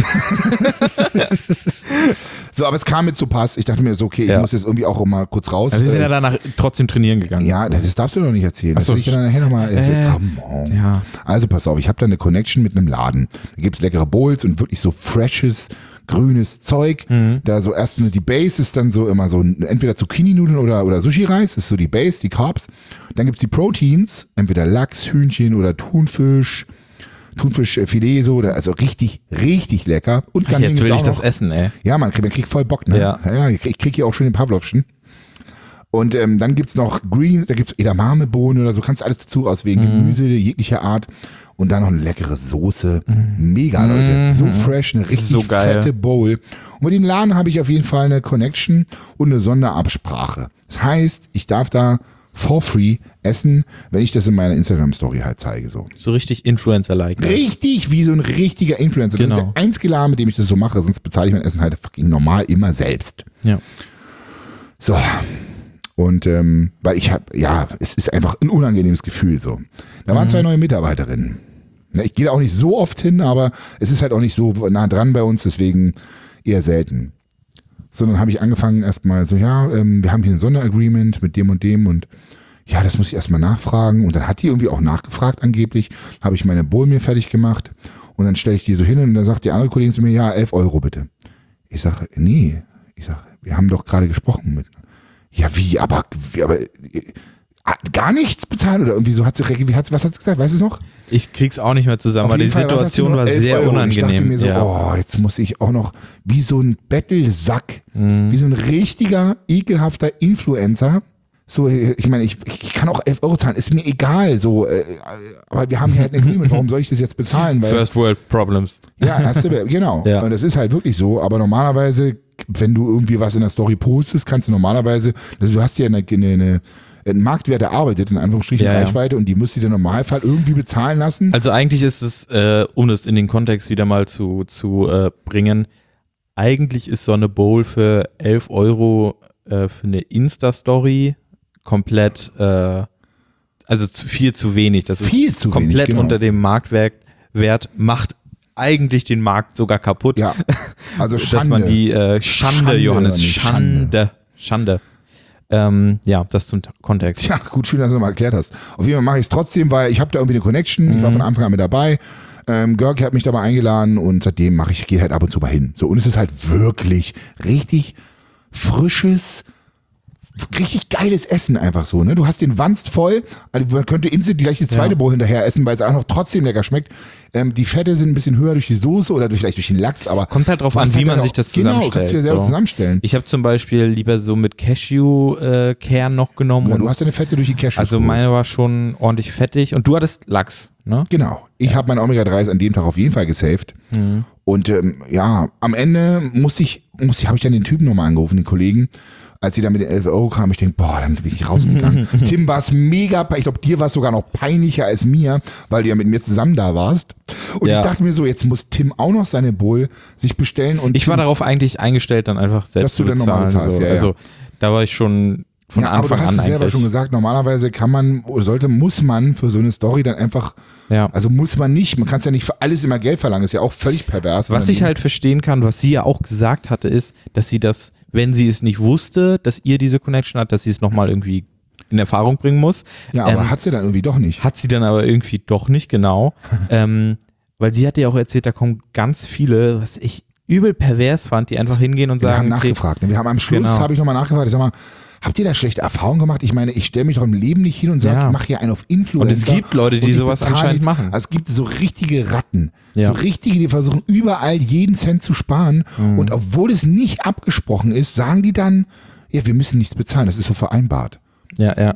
So, aber es kam mit zu Pass. Ich dachte mir so, okay, ich muss jetzt irgendwie auch mal kurz raus. Aber wir sind ja danach trotzdem trainieren gegangen. Ja, das darfst du doch nicht erzählen. Das will ich ja dann nachher nochmal. Come on. Ja. Also pass auf, ich habe da eine Connection mit einem Laden. Da gibt's leckere Bowls und wirklich so freshes, grünes Zeug. Da so erst die Base ist dann so immer so entweder Zucchini-Nudeln oder Sushi-Reis, ist so die Base, die Carbs. Dann gibt's die Proteins, entweder Lachs, Hühnchen oder Thunfischfilet so, also richtig, richtig lecker. Und kann jetzt will ich das essen, ey. Ja, man kriegt voll Bock, ne? Ja, ich krieg hier auch schon den Pavlovschen. Und dann gibt's noch da gibt's Edamamebohnen oder so, kannst alles dazu auswählen, Gemüse jeglicher Art. Und dann noch eine leckere Soße. Mega, Leute. So fresh, eine richtig fette Bowl. Und mit dem Laden habe ich auf jeden Fall eine Connection und eine Sonderabsprache. Das heißt, ich darf da for free essen, wenn ich das in meiner Instagram-Story halt zeige. So richtig Influencer-like. Richtig, wie so ein richtiger Influencer. Genau. Das ist der einzige Laden, mit dem ich das so mache, sonst bezahle ich mein Essen halt fucking normal immer selbst. Ja. So. Und weil es ist einfach ein unangenehmes Gefühl so. Da waren 2 neue Mitarbeiterinnen. Ja, ich gehe da auch nicht so oft hin, aber es ist halt auch nicht so nah dran bei uns, deswegen eher selten. Sondern habe ich angefangen erstmal so, wir haben hier ein Sonderagreement mit dem und ja, das muss ich erstmal nachfragen. Und dann hat die irgendwie auch nachgefragt angeblich, habe ich meine Bowl mir fertig gemacht und dann stelle ich die so hin und dann sagt die andere Kollegin zu mir, ja, 11 € bitte. Ich sage, nee, wir haben doch gerade gesprochen mit. Ja, wie, aber gar nichts bezahlt oder irgendwie so was hat sie gesagt, weißt du es noch? Ich krieg's auch nicht mehr zusammen, weil die Situation war sehr unangenehm. Ich dachte mir so, jetzt muss ich auch noch wie so ein Bettelsack, wie so ein richtiger, ekelhafter Influencer. So, ich meine, ich kann auch 11 € zahlen, ist mir egal, so, aber wir haben hier halt ein Agreement, warum soll ich das jetzt bezahlen? Weil, First World Problems. Ja, genau. Ja. Und das ist halt wirklich so, aber normalerweise, wenn du irgendwie was in der Story postest, kannst du normalerweise, also du hast ja einen Marktwert erarbeitet, in Anführungsstrichen Reichweite, und die musst du dir im Normalfall irgendwie bezahlen lassen. Also eigentlich ist es, um es in den Kontext wieder mal zu bringen, eigentlich ist so eine Bowl für 11 € für eine Insta-Story komplett, also viel zu wenig. Das viel ist zu komplett wenig, unter dem Marktwert, macht eigentlich den Markt sogar kaputt. Ja, also Schande. Dass man die Schande, Johannes, Schande. Ja, das zum Kontext. Ja, gut, schön, dass du nochmal erklärt hast. Auf jeden Fall mache ich es trotzdem, weil ich habe da irgendwie eine Connection. Ich war von Anfang an mit dabei. Görki hat mich dabei eingeladen und seitdem gehe halt ab und zu mal hin. So, und es ist halt wirklich richtig frisches, richtig geiles Essen einfach so, ne? Du hast den Wanst voll, also man könnte instant die gleiche zweite Bowl hinterher essen, weil es auch noch trotzdem lecker schmeckt. Die Fette sind ein bisschen höher durch die Soße oder vielleicht durch den Lachs, aber kommt halt drauf an, wie man sich das zusammenstellt. Genau, kannst du dir selber zusammenstellen. Ich habe zum Beispiel lieber so mit Cashew-Kern noch genommen. Ja, du hast deine Fette durch die Cashews. Also meine war schon ordentlich fettig und du hattest Lachs, ne? Genau. Ich habe mein Omega-3 an dem Tag auf jeden Fall gesaved. Und am Ende habe ich dann den Typen nochmal angerufen, den Kollegen. Als sie dann mit den 11 € kam, ich denke, dann bin ich rausgegangen. Tim, war es mega, ich glaube, dir war es sogar noch peinlicher als mir, weil du ja mit mir zusammen da warst. Und ich dachte mir so, jetzt muss Tim auch noch seine Bowl sich bestellen. Und ich war darauf eigentlich eingestellt, dann einfach selbst zu bezahlen. Dass du dann normal bezahlst, so. ja. Also da war ich schon von Anfang an aber du hast es selber schon gesagt, normalerweise muss man für so eine Story dann einfach, also muss man nicht, man kann es ja nicht für alles immer Geld verlangen, ist ja auch völlig pervers. Was ich halt verstehen kann, was sie ja auch gesagt hatte, ist, dass sie das, wenn sie es nicht wusste, dass ihr diese Connection hat, dass sie es nochmal irgendwie in Erfahrung bringen muss. Ja, aber hat sie dann irgendwie doch nicht. Hat sie dann aber irgendwie doch nicht, genau. Weil sie hatte ja auch erzählt, da kommen ganz viele, was ich übel pervers fand, die einfach hingehen und sagen. Wir haben nachgefragt. Wir haben am Schluss, habe ich nochmal nachgefragt, ich sag mal, habt ihr da schlechte Erfahrungen gemacht? Ich meine, ich stelle mich doch im Leben nicht hin und sage, ich mache hier einen auf Influencer. Und es gibt Leute, die sowas anscheinend machen. Also es gibt so richtige Ratten. Ja. So richtige, die versuchen überall jeden Cent zu sparen. Und obwohl es nicht abgesprochen ist, sagen die dann, ja, wir müssen nichts bezahlen, das ist so vereinbart. Ja.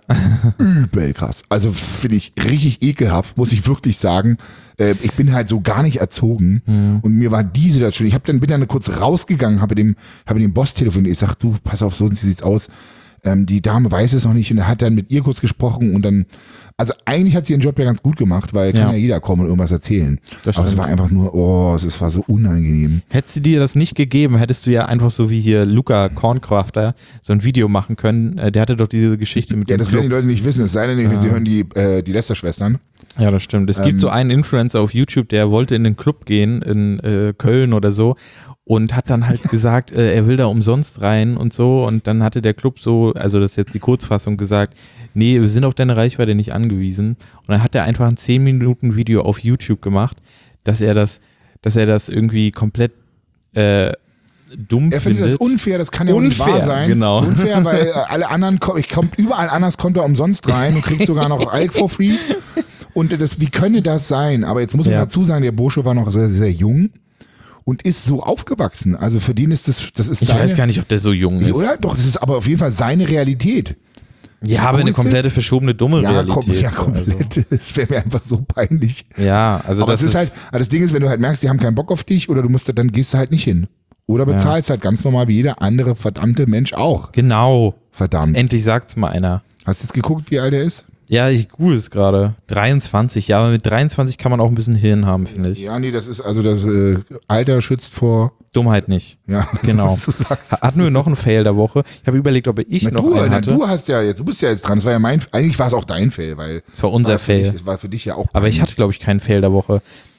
Übel krass. Also finde ich richtig ekelhaft, muss ich wirklich sagen. Ich bin halt so gar nicht erzogen und mir war die Situation, bin dann kurz rausgegangen, habe dem Boss telefoniert, ich sag, du, pass auf, so sieht's aus. Die Dame weiß es noch nicht und er hat dann mit ihr kurz gesprochen und dann, also eigentlich hat sie ihren Job ja ganz gut gemacht, weil kann ja jeder kommen und irgendwas erzählen. Aber es war einfach nur, es war so unangenehm. Hättest du dir das nicht gegeben, hättest du ja einfach so wie hier Luca Korncrafter so ein Video machen können. Der hatte doch diese Geschichte mit dem das können die Leute nicht wissen, es sei denn, sie hören die Lester-Schwestern. Ja, das stimmt. Es gibt so einen Influencer auf YouTube, der wollte in den Club gehen, in Köln oder so. Und hat dann halt gesagt, er will da umsonst rein und so. Und dann hatte der Club so, also das ist jetzt die Kurzfassung, gesagt, nee, wir sind auf deine Reichweite nicht angewiesen. Und dann hat er einfach ein 10-Minuten-Video auf YouTube gemacht, dass er das irgendwie komplett dumm findet. Er findet das unfair, das kann ja auch nicht wahr sein. Genau. Unfair, weil alle anderen, kommt überall anders, kommt er umsonst rein und kriegt sogar noch Alk for free. Und wie könnte das sein? Aber jetzt muss man dazu sagen, der Bursche war noch sehr, sehr jung. Und ist so aufgewachsen. Also für den ist das ist ich weiß gar nicht, ob der so jung ist. Oder? Doch, das ist aber auf jeden Fall seine Realität. Ja, aber eine komplette verschobene, dumme Realität. Ja, komplett. Also. Das wäre mir einfach so peinlich. Ja, also aber das ist halt, das Ding ist, wenn du halt merkst, die haben keinen Bock auf dich oder dann gehst du halt nicht hin. Oder bezahlst halt ganz normal wie jeder andere verdammte Mensch auch. Genau. Verdammt. Endlich sagt's mal einer. Hast du jetzt geguckt, wie alt er ist? Ja, ich google es gerade. 23, ja, aber mit 23 kann man auch ein bisschen Hirn haben, finde ich. Ja, nee, das ist, also das Alter schützt vor Dummheit nicht. Ja, genau. Hatten wir noch einen Fail der Woche? Ich habe überlegt, ob ich noch einen hatte. Du bist ja jetzt dran. Das war ja eigentlich war es auch dein Fail, weil es war unser Fail. Es war für dich ja auch peinlich. Aber ich hatte, glaube ich, keinen Fail der Woche.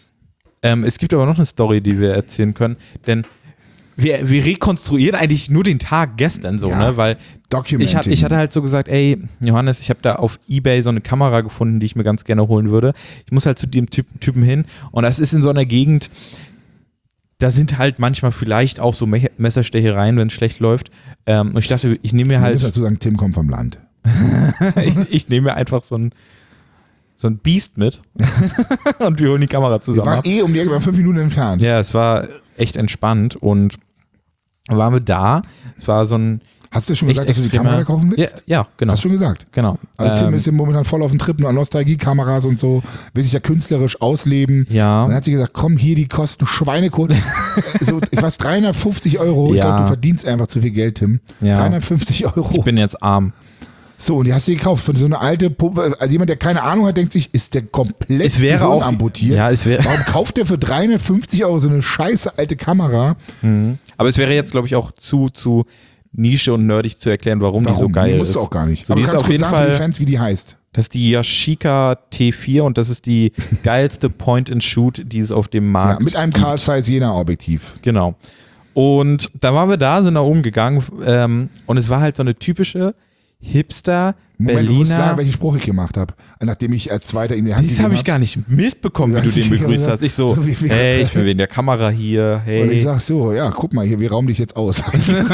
Es gibt aber noch eine Story, die wir erzählen können, denn wir rekonstruieren eigentlich nur den Tag gestern so, ne? Weil ich hatte halt so gesagt, ey, Johannes, ich habe da auf eBay so eine Kamera gefunden, die ich mir ganz gerne holen würde. Ich muss halt zu dem Typen hin und das ist in so einer Gegend, da sind halt manchmal vielleicht auch so Messerstechereien, wenn es schlecht läuft. Und ich dachte, ich nehme mir halt... Du musst dazu sagen, Tim kommt vom Land. ich nehme mir einfach so ein so ein Biest mit und wir holen die Kamera zusammen. Wir waren um die Ecke, 5 Minuten entfernt. Ja, es war echt entspannt und dann waren wir da. Es war so ein Hast du schon gesagt, dass du die Kamera kaufen willst? Ja, genau. Hast du schon gesagt? Genau. Also Tim ist ja momentan voll auf dem Trip, nur an Nostalgie-Kameras und so, will sich ja künstlerisch ausleben. Ja. Und dann hat sie gesagt, komm hier, die kosten Schweinekot. So, ich weiß, 350 Euro. Ich glaube, du verdienst einfach zu viel Geld, Tim. Ja. 350 Euro. Ich bin jetzt arm. So, und die hast du gekauft von so einer alte Puppe. Also jemand, der keine Ahnung hat, denkt sich, ist der komplett amputiert? Ja, warum kauft der für 350 Euro so eine scheiße alte Kamera? Mhm. Aber es wäre jetzt, glaube ich, auch zu Nische und nerdig zu erklären, warum die so geil ist. Musst du auch gar nicht. So, aber die du ist kannst auf jeden sagen Fall für die Fans, wie die heißt. Das ist die Yashica T4 und das ist die geilste Point-and-Shoot, die es auf dem Markt mit einem Carl Zeiss Jena-Objektiv. Genau. Und da waren wir da, sind da oben gegangen und es war halt so eine typische Hipster Moment, Berliner. Du musst sagen, welchen Spruch ich gemacht habe, nachdem ich als Zweiter ihm die Hand gegeben habe. Das habe ich gar nicht mitbekommen, wie du den begrüßt hast. Ich so hey, ich bin wegen der Kamera hier, hey. Und ich sag so, ja, guck mal hier, wir raumen dich jetzt aus.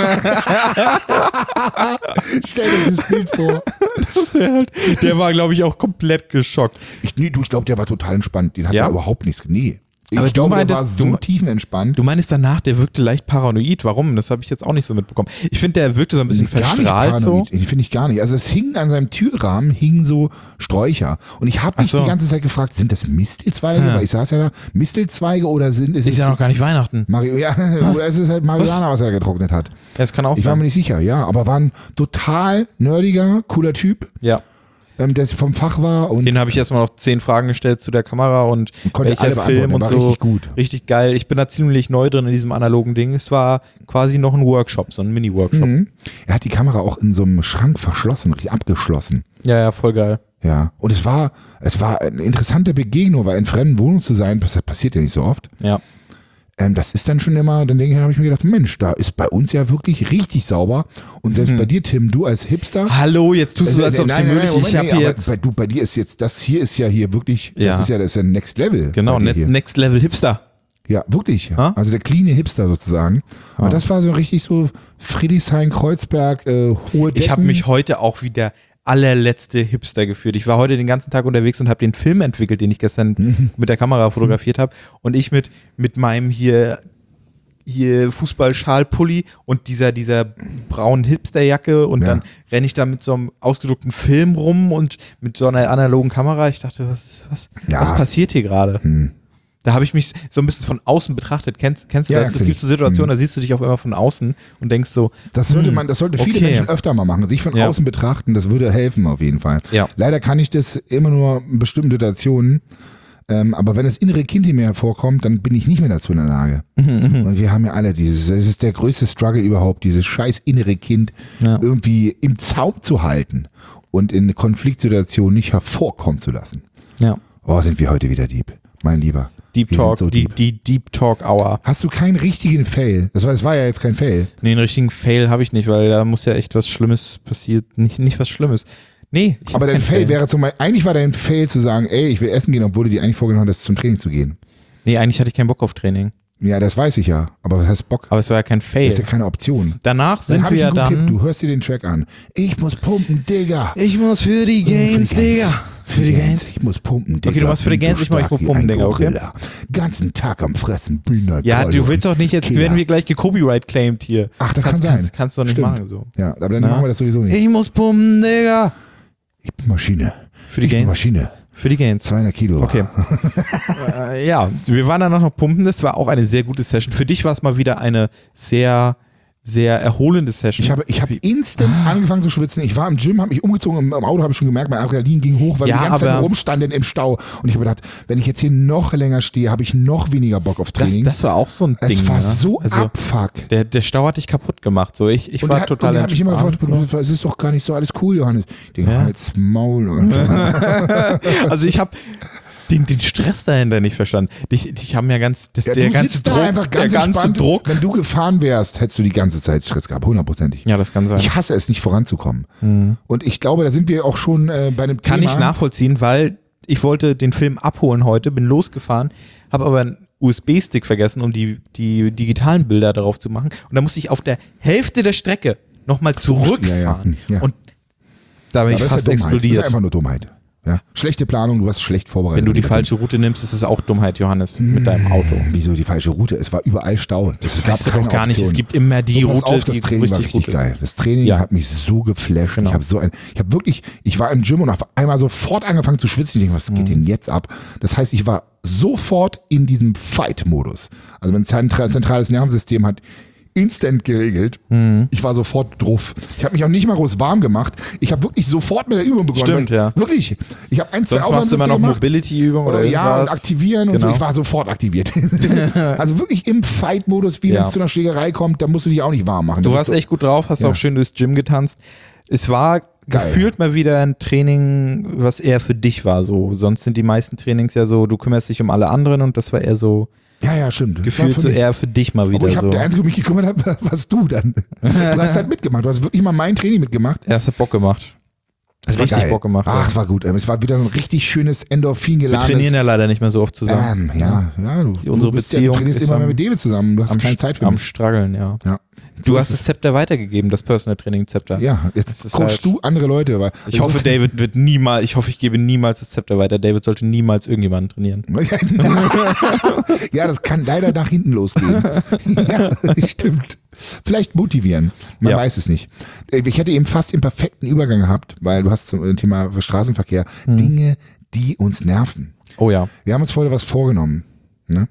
Stell dir dieses Bild vor. Das halt, der war, glaube ich, auch komplett geschockt. Ich glaube, der war total entspannt. Den hat er überhaupt nichts. Nee. Aber ich glaube, der war so tiefenentspannt. Du meinst danach, der wirkte leicht paranoid. Warum? Das habe ich jetzt auch nicht so mitbekommen. Ich finde, der wirkte so ein bisschen verstrahlt. So. Finde ich gar nicht. Also es hing an seinem Türrahmen, hingen so Sträucher. Und ich habe mich die ganze Zeit gefragt, sind das Mistelzweige? Weil ich saß ja da, Mistelzweige oder ist es ja noch gar nicht Weihnachten. Oder ist es halt Marihuana, was er getrocknet hat? Ja, das kann auch sein. Ich war mir nicht sicher, ja. Aber war ein total nerdiger, cooler Typ. Ja. Der vom Fach war. Und den habe ich erstmal noch 10 Fragen gestellt zu der Kamera und welcher Film und so. Richtig gut. Richtig geil. Ich bin da ziemlich neu drin in diesem analogen Ding. Es war quasi noch ein Workshop, so ein Mini-Workshop. Mhm. Er hat die Kamera auch in so einem Schrank verschlossen, richtig abgeschlossen. Ja, voll geil. Ja, und es war eine interessante Begegnung, weil in fremden Wohnungen zu sein, das passiert ja nicht so oft. Ja. Das ist dann schon immer, dann habe ich mir gedacht, Mensch, da ist bei uns ja wirklich richtig sauber. Und selbst bei dir, Tim, du als Hipster. Hallo, jetzt tust du so, als ob es dir möglich ist. Ich habe jetzt. Bei dir ist jetzt, das hier ist ja hier wirklich, das ist ja Next Level. Genau, Next Level Hipster. Ja, wirklich. Ha? Also der cleane Hipster sozusagen. Aber das war so richtig so Friedrichshain, Kreuzberg, hohe Decken. Ich habe mich heute auch wieder allerletzte Hipster geführt. Ich war heute den ganzen Tag unterwegs und habe den Film entwickelt, den ich gestern mit der Kamera fotografiert habe. Und ich mit meinem hier Fußball-Schal-Pulli und dieser braunen Hipsterjacke und dann renne ich da mit so einem ausgedruckten Film rum und mit so einer analogen Kamera. Ich dachte, was passiert hier gerade? Da habe ich mich so ein bisschen von außen betrachtet. Kennst du das? Es gibt so Situationen, da siehst du dich auf einmal von außen und denkst so. Das sollte viele Menschen öfter mal machen. Sich von außen betrachten, das würde helfen auf jeden Fall. Ja. Leider kann ich das immer nur in bestimmten Situationen. Aber wenn das innere Kind in mir hervorkommt, dann bin ich nicht mehr dazu in der Lage. Und wir haben ja alle das ist der größte Struggle überhaupt, dieses scheiß innere Kind irgendwie im Zaum zu halten und in Konfliktsituationen nicht hervorkommen zu lassen. Ja. Oh, sind wir heute wieder deep, mein Lieber. Deep Talk, so die Deep Talk Hour. Hast du keinen richtigen Fail? Das war ja jetzt kein Fail. Nee, einen richtigen Fail habe ich nicht, weil da muss ja echt was Schlimmes passiert. Nicht was Schlimmes. Nee. Aber dein Fail wäre eigentlich war dein Fail zu sagen, ey, ich will essen gehen, obwohl du dir eigentlich vorgenommen hast, zum Training zu gehen. Nee, eigentlich hatte ich keinen Bock auf Training. Ja, das weiß ich ja. Aber was heißt Bock? Aber es war ja kein Fail. Das ist ja keine Option. Danach sind wir ja dann. Tipp. Du hörst dir den Track an. Ich muss pumpen, Digga. Ich muss für die Gains, Digga. Für die Gains. Ich muss pumpen, Digga. Okay, du machst für die Gains, ich muss pumpen, Digga, okay? Ganzen Tag am Fressen, Bühne. Ja, du willst doch nicht, jetzt werden wir gleich gecopyright-claimed hier. Ach, das kann sein. Kannst du doch nicht machen, so. Ja, aber dann machen wir das sowieso nicht. Ich muss pumpen, Digga. Ich bin Maschine. Für die Gains. Maschine. Für die Gains. 200 Kilo. Okay. Ja, wir waren danach noch pumpen. Das war auch eine sehr gute Session. Für dich war es mal wieder eine sehr, sehr erholende Session. Ich hab instant angefangen zu schwitzen. Ich war im Gym, habe mich umgezogen. Im Auto habe ich schon gemerkt, mein Adrenalin ging hoch, weil wir die ganze Zeit rumstanden im Stau. Und ich habe gedacht, wenn ich jetzt hier noch länger stehe, habe ich noch weniger Bock auf Training. Das war auch so ein Ding. Es war so Abfuck. Der Stau hat dich kaputt gemacht. So, ich war total entspannt. Und hat mich immer gefragt, es ist doch gar nicht so alles cool, Johannes. Ich denke, halt's Maul. Also ich habe den Stress dahinter nicht verstanden. Ich habe ja der ganze Druck, einfach ganz entspannt. Druck. Wenn du gefahren wärst, hättest du die ganze Zeit Stress gehabt, 100%. Ja, das kann sein. Ich hasse es, nicht voranzukommen. Und ich glaube, da sind wir auch schon bei einem Thema. Kann ich nachvollziehen, weil ich wollte den Film abholen heute, bin losgefahren, habe aber einen USB-Stick vergessen, um die digitalen Bilder darauf zu machen. Und da musste ich auf der Hälfte der Strecke nochmal zurückfahren. Ja. Und da bin ich fast explodiert. Das ist einfach nur Dummheit. Ja? Schlechte Planung, du warst schlecht vorbereitet. Wenn du die falsche Route nimmst, ist es auch Dummheit, Johannes, mit deinem Auto. Wieso die falsche Route? Es war überall Stau. Das weißt du doch gar nicht. Es gibt immer die Route, pass auf, das Training war richtig geil. Das Training hat mich so geflasht. Genau. Ich war im Gym und auf einmal sofort angefangen zu schwitzen. Ich denke, was geht denn jetzt ab? Das heißt, ich war sofort in diesem Fight-Modus. Also mein zentrales Nervensystem hat instant geregelt. Ich war sofort drauf. Ich habe mich auch nicht mal groß warm gemacht. Ich habe wirklich sofort mit der Übung begonnen. Stimmt, ja. Wirklich. Ich habe 1, 2 Aufwärmssätze machst du immer noch Mobility-Übung oder irgendwas? Ja, und aktivieren und so. Ich war sofort aktiviert. Also wirklich im Fight-Modus, wie wenn es zu einer Schlägerei kommt, da musst du dich auch nicht warm machen. Du warst echt gut drauf, hast auch schön durchs Gym getanzt. Es war gefühlt mal wieder ein Training, was eher für dich war. So. Sonst sind die meisten Trainings ja so, du kümmerst dich um alle anderen und das war eher so. Ja, stimmt. Gefühlt so eher für dich mal wieder. Aber der Einzige, der mich gekümmert hat, warst du dann. Du hast halt mitgemacht. Du hast wirklich mal mein Training mitgemacht. Ja, es hat Bock gemacht. Es hat richtig Bock gemacht. Ach, es war gut. Es war wieder so ein richtig schönes Endorphin geladenes. Wir trainieren ja leider nicht mehr so oft zusammen. Unsere Beziehung du trainierst immer mehr mit David zusammen. Du hast keine Zeit für mich. Am Struggeln, ja. Du hast das Zepter weitergegeben, das Personal Training Zepter. Ja, jetzt coachst du andere Leute. Weil ich hoffe, David wird niemals, ich gebe niemals das Zepter weiter. David sollte niemals irgendjemanden trainieren. Ja, das kann leider nach hinten losgehen. Ja, stimmt. Vielleicht motivieren. Man weiß es nicht. Ich hätte eben fast den perfekten Übergang gehabt, weil du hast zum Thema Straßenverkehr Dinge, die uns nerven. Oh ja. Wir haben uns vorher was vorgenommen. Ne?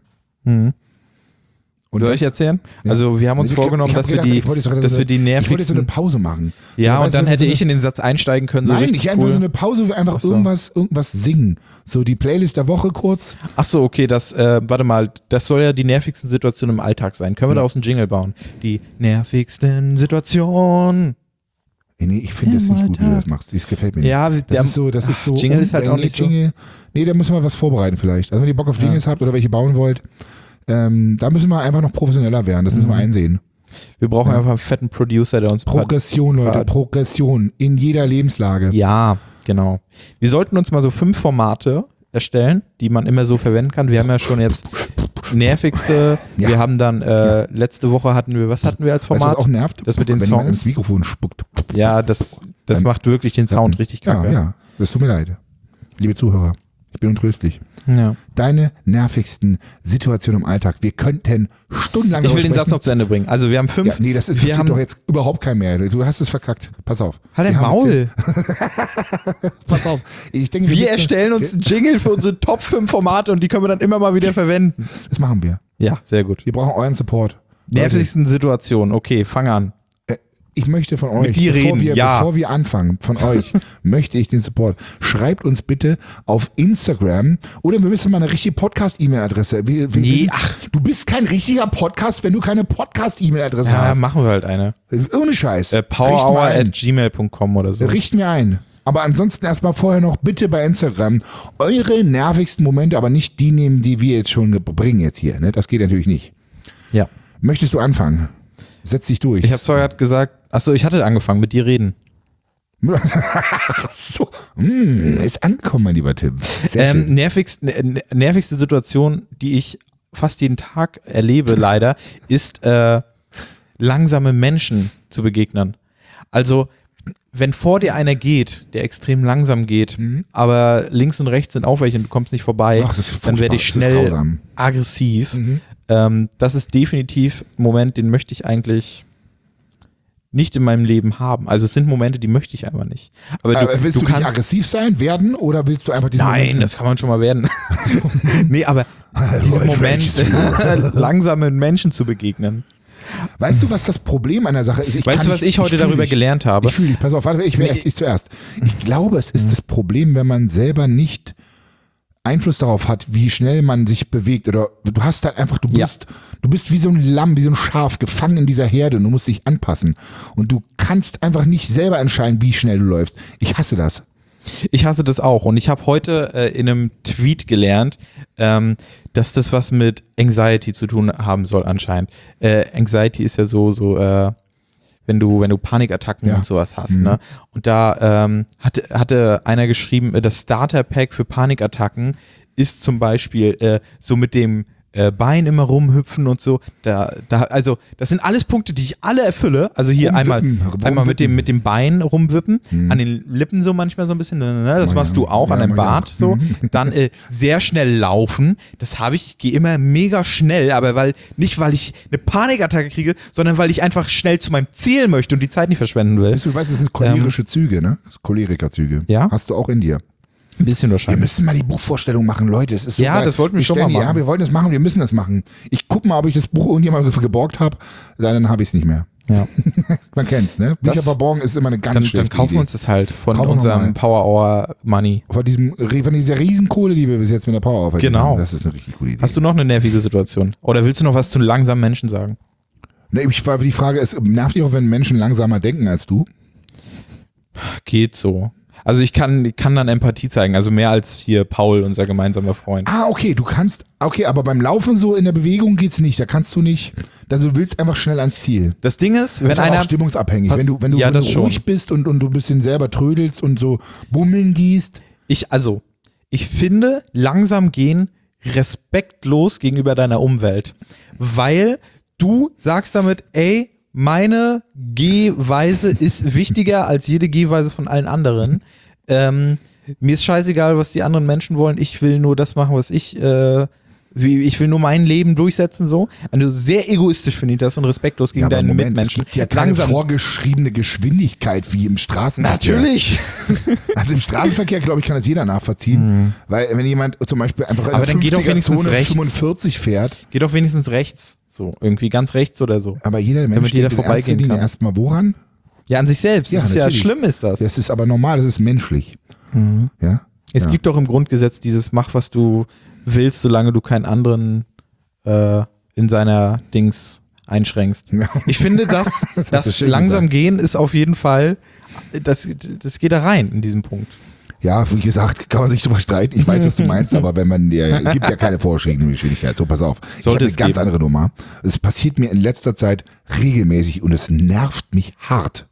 Und soll ich erzählen? Ja. Also wir haben uns vorgenommen, dass wir die nervigsten... Ich wollte so eine Pause machen. Ja, und dann hätte ich in den Satz einsteigen können. So nein, ich einfach so eine Pause, wo wir einfach irgendwas singen. So die Playlist der Woche kurz. Ach so, okay, warte mal, das soll ja die nervigsten Situationen im Alltag sein. Können wir daraus einen Jingle bauen? Die nervigsten Situationen. Nee, ich finde das nicht gut, wie du das machst. Das gefällt mir nicht. Ja, das ist so. Jingle ist halt auch nicht Jingle. Nee, da müssen wir was vorbereiten vielleicht. Also wenn ihr Bock auf Jingles habt oder welche bauen wollt, da müssen wir einfach noch professioneller werden. Das müssen wir einsehen. Wir brauchen einfach einen fetten Producer, der uns... Progression, Leute, Progression in jeder Lebenslage. Ja, genau. Wir sollten uns mal so 5 Formate erstellen, die man immer so verwenden kann. Wir haben ja schon jetzt nervigste. Ja. Wir haben dann, letzte Woche was hatten wir als Format? Weißt du, was auch nervt? Das mit den wenn Songs. Wenn man ins Mikrofon spuckt. Ja, das macht wirklich den Sound richtig kacke. Ja, das tut mir leid. Liebe Zuhörer, ich bin untröstlich. Ja. Deine nervigsten Situationen im Alltag. Wir könnten stundenlang Ich will den Satz noch zu Ende bringen. Also wir haben 5. Ja, nee, das interessiert doch jetzt überhaupt keinen mehr. Du hast es verkackt. Pass auf. Halt dein Maul. Pass auf. Ich denke, wir erstellen uns einen Jingle für unsere Top 5 Formate und die können wir dann immer mal wieder verwenden. Das machen wir. Ja, sehr gut. Wir brauchen euren Support. Nervigsten Situationen. Okay, fang an. Ich möchte von euch, bevor wir anfangen, von euch, möchte ich den Support. Schreibt uns bitte auf Instagram oder wir müssen mal eine richtige Podcast-E-Mail-Adresse. Du bist kein richtiger Podcast, wenn du keine Podcast-E-Mail-Adresse hast. Ja, machen wir halt eine. Ohne Scheiß. powerhour@gmail.com oder so. Richten wir ein. Aber ansonsten erstmal vorher noch bitte bei Instagram eure nervigsten Momente, aber nicht die nehmen, die wir jetzt schon bringen jetzt hier. Ne? Das geht natürlich nicht. Ja. Möchtest du anfangen? Setz dich durch. Ich habe vorher gesagt, ich hatte angefangen mit dir reden. So, ist angekommen, mein lieber Tim. Sehr schön. Nervigste Situation, die ich fast jeden Tag erlebe, leider, ist langsame Menschen zu begegnen. Also, wenn vor dir einer geht, der extrem langsam geht, aber links und rechts sind auch welche und du kommst nicht vorbei, dann werde ich schnell aggressiv. Das ist definitiv ein Moment, den möchte ich eigentlich nicht in meinem Leben haben. Also es sind Momente, die möchte ich einfach nicht. Aber willst du nicht aggressiv werden oder willst du einfach diesen Moment? Das kann man schon mal werden. Nee, aber diesen Moment, langsamen Menschen zu begegnen. Weißt du, was das Problem an der Sache ist? Weißt du, was ich heute darüber gelernt habe? Ich fühle dich. Pass auf, warte, ich zuerst. Ich glaube, es ist das Problem, wenn man selber nicht Einfluss darauf hat, wie schnell man sich bewegt, oder du hast halt einfach, du bist wie so ein Lamm, wie so ein Schaf gefangen in dieser Herde und du musst dich anpassen und du kannst einfach nicht selber entscheiden, wie schnell du läufst. Ich hasse das. Ich hasse das auch und ich habe heute in einem Tweet gelernt, dass das was mit Anxiety zu tun haben soll anscheinend. Anxiety ist ja so wenn du Panikattacken und sowas hast, ne? Und da hatte einer geschrieben, das Starter-Pack für Panikattacken ist zum Beispiel so mit dem Bein immer rumhüpfen und so. Also das sind alles Punkte, die ich alle erfülle. Also hier einmal mit dem Bein rumwippen, an den Lippen so manchmal so ein bisschen, das machst du auch, an deinem Bart so. Dann sehr schnell laufen, das habe ich gehe immer mega schnell, aber nicht weil ich eine Panikattacke kriege, sondern weil ich einfach schnell zu meinem Ziel möchte und die Zeit nicht verschwenden will. Du weißt, das sind cholerische Züge, ne? Cholerikerzüge. Ja? Hast du auch in dir. Ein bisschen wahrscheinlich. Wir müssen mal die Buchvorstellung machen, Leute. Das ist so geil. Das wollten wir schon mal machen. Ja, wir wollten das machen, wir müssen das machen. Ich guck mal, ob ich das Buch irgendjemand geborgt habe. Dann habe ich es nicht mehr. Ja. Man kennt's, ne? Bücher verborgen ist immer eine ganz schlechte Dann kaufen wir uns das halt von unserem Power Hour Money. Von dieser Riesenkohle, die wir bis jetzt mit der Power Hour verdienen. Genau. Das ist eine richtig gute Idee. Hast du noch eine nervige Situation? Oder willst du noch was zu langsamen Menschen sagen? Ne, die Frage ist, nervt dich auch, wenn Menschen langsamer denken als du? Geht so. Also ich kann dann Empathie zeigen, also mehr als hier Paul, unser gemeinsamer Freund. Okay, aber beim Laufen so in der Bewegung geht's nicht, da kannst du nicht, also du willst einfach schnell ans Ziel. Das Ding ist, wenn das ist einer... auch stimmungsabhängig, wenn du ruhig bist und du ein bisschen selber trödelst und so bummeln gehst. Ich finde langsam gehen respektlos gegenüber deiner Umwelt, weil du sagst damit, meine Gehweise ist wichtiger als jede Gehweise von allen anderen. Mir ist scheißegal, was die anderen Menschen wollen. Ich will nur das machen, was ich will nur mein Leben durchsetzen, so. Also sehr egoistisch finde ich das und respektlos gegen deinen Mitmenschen. Es gibt ja keine vorgeschriebene Geschwindigkeit wie im Straßenverkehr. Natürlich. Also im Straßenverkehr, glaube ich, kann das jeder nachvollziehen. Weil wenn jemand zum Beispiel einfach in der 50er-Zone 45 fährt. Geht doch wenigstens rechts. So, irgendwie ganz rechts oder so. Aber jeder Mensch denkt vorbeigehen kann. Erstmal woran? Ja, an sich selbst. Ja, das ist ja schlimm, ist das. Das ist aber normal, das ist menschlich. Ja? Es gibt doch im Grundgesetz dieses Mach, was du willst, solange du keinen anderen in seiner Dings einschränkst. Ja. Ich finde, das langsam gehen ist auf jeden Fall, das geht da rein in diesem Punkt. Ja, wie gesagt, kann man sich drüber streiten. Ich weiß, was du meinst, aber wenn man gibt ja keine vorgeschriebene Geschwindigkeit. So, pass auf. Ich habe eine ganz andere Nummer. Es passiert mir in letzter Zeit regelmäßig und es nervt mich hart.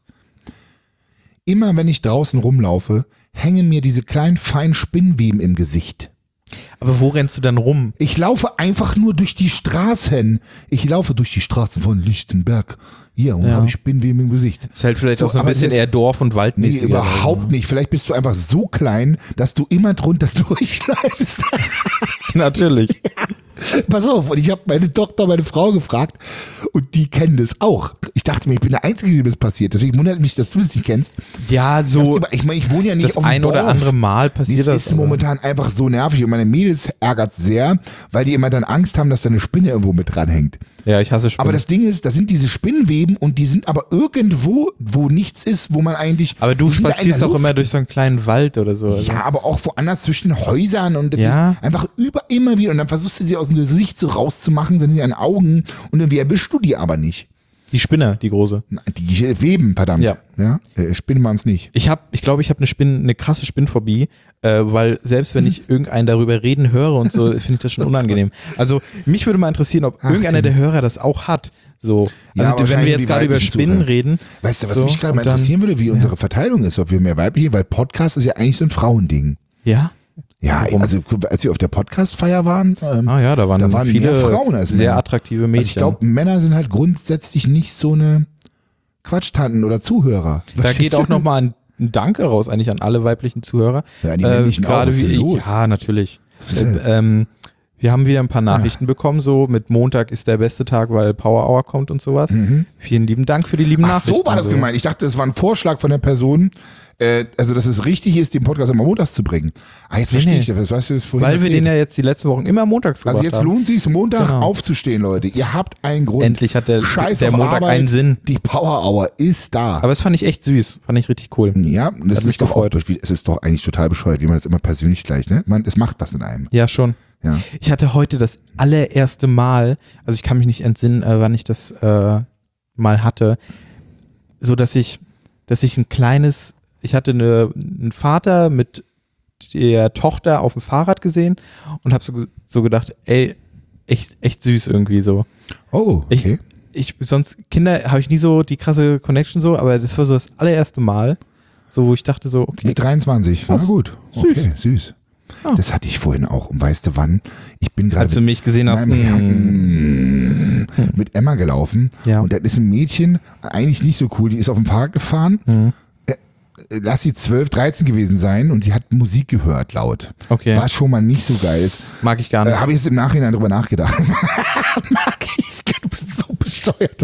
Immer wenn ich draußen rumlaufe, hängen mir diese kleinen feinen Spinnweben im Gesicht. Aber wo rennst du dann rum? Ich laufe einfach nur durch die Straßen. Ich laufe durch die Straßen von Lichtenberg. Hier, und habe ich Spinnweben im Gesicht. Ist halt vielleicht auch so ein bisschen eher Dorf- und Waldmäßig. Nee, überhaupt nicht. Vielleicht bist du einfach so klein, dass du immer drunter durchläufst. Natürlich. Ja. Pass auf, und ich habe meine Tochter, meine Frau gefragt und die kennen das auch. Ich dachte mir, ich bin der Einzige, dem das passiert. Deswegen wundert mich, dass du das nicht kennst. Ja, so. Ich meine, ich wohne ja nicht das auf dem ein Dorf. Oder andere Mal passiert das. Das ist momentan einfach so nervig und meine Mädels ärgert es sehr, weil die immer dann Angst haben, dass da eine Spinne irgendwo mit dranhängt. Ja, ich hasse Spinnen. Aber das Ding ist, da sind diese Spinnweben und die sind aber irgendwo, wo nichts ist, wo man eigentlich... Aber du spazierst auch immer durch so einen kleinen Wald oder so. Also. Ja, aber auch woanders zwischen den Häusern und das einfach immer wieder. Und dann versuchst du sie aus dem Gesicht so rauszumachen, sind in den Augen und irgendwie erwischst du die aber nicht. Die Spinne, die große. Die Weben, verdammt. Ja. Spinnen waren es nicht. Ich glaube, ich habe eine krasse Spinnphobie, weil selbst wenn ich irgendeinen darüber reden höre und so, finde ich das schon unangenehm. Also mich würde mal interessieren, ob irgendeiner der Hörer das auch hat. So, also wenn wir jetzt gerade über Spinnen reden. Weißt du, was mich gerade mal interessieren würde, wie unsere Verteilung ist, ob wir mehr weibliche, weil Podcast ist ja eigentlich so ein Frauending. Ja? Ja, also als wir auf der Podcast-Feier waren, da waren viele mehr Frauen als Männer. Sehr attraktive Mädchen. Also ich glaube, Männer sind halt grundsätzlich nicht so eine Quatschtanten oder Zuhörer. Da geht auch nochmal ein Danke raus eigentlich an alle weiblichen Zuhörer. Ja, die männlichen auch, was ist denn los? Ja, natürlich. Wir haben wieder ein paar Nachrichten bekommen, so mit Montag ist der beste Tag, weil Power Hour kommt und sowas. Vielen lieben Dank für die lieben Nachrichten. Ach so war das gemeint. Ich dachte, das war ein Vorschlag von der Person, also dass es richtig ist, den Podcast immer montags zu bringen. Jetzt verstehe ich das. Was weißt du das vorhin Weil erzählt? wir den ja jetzt die letzten Wochen immer montags gemacht haben. Also jetzt lohnt es sich, Montag aufzustehen, Leute. Ihr habt einen Grund. Endlich hat der Montag Arbeit, einen Sinn. Die Power Hour ist da. Aber das fand ich echt süß. Fand ich richtig cool. Ja, und es ist doch eigentlich total bescheuert, wie man das immer persönlich gleich, ne? Es macht was mit einem. Ja, schon. Ja. Ich hatte heute das allererste Mal, also ich kann mich nicht entsinnen, wann ich das mal hatte, so dass ich ich hatte einen Vater mit der Tochter auf dem Fahrrad gesehen und habe so gedacht, ey, echt süß irgendwie so. Oh, okay. Sonst Kinder habe ich nie so die krasse Connection so, aber das war so das allererste Mal, so wo ich dachte so, okay. Mit 23, krass, na gut, okay, süß. Oh. Das hatte ich vorhin auch. Und weißt du wann? Ich bin gerade. Als du mich gesehen hast. Mit Emma gelaufen. Ja. Und dann ist ein Mädchen, eigentlich nicht so cool, die ist auf dem Fahrrad gefahren. Lass sie 12, 13 gewesen sein und die hat Musik gehört laut. Okay. Was schon mal nicht so geil ist. Mag ich gar nicht. Habe ich jetzt im Nachhinein drüber nachgedacht. Mag ich. Du bist so besteuert.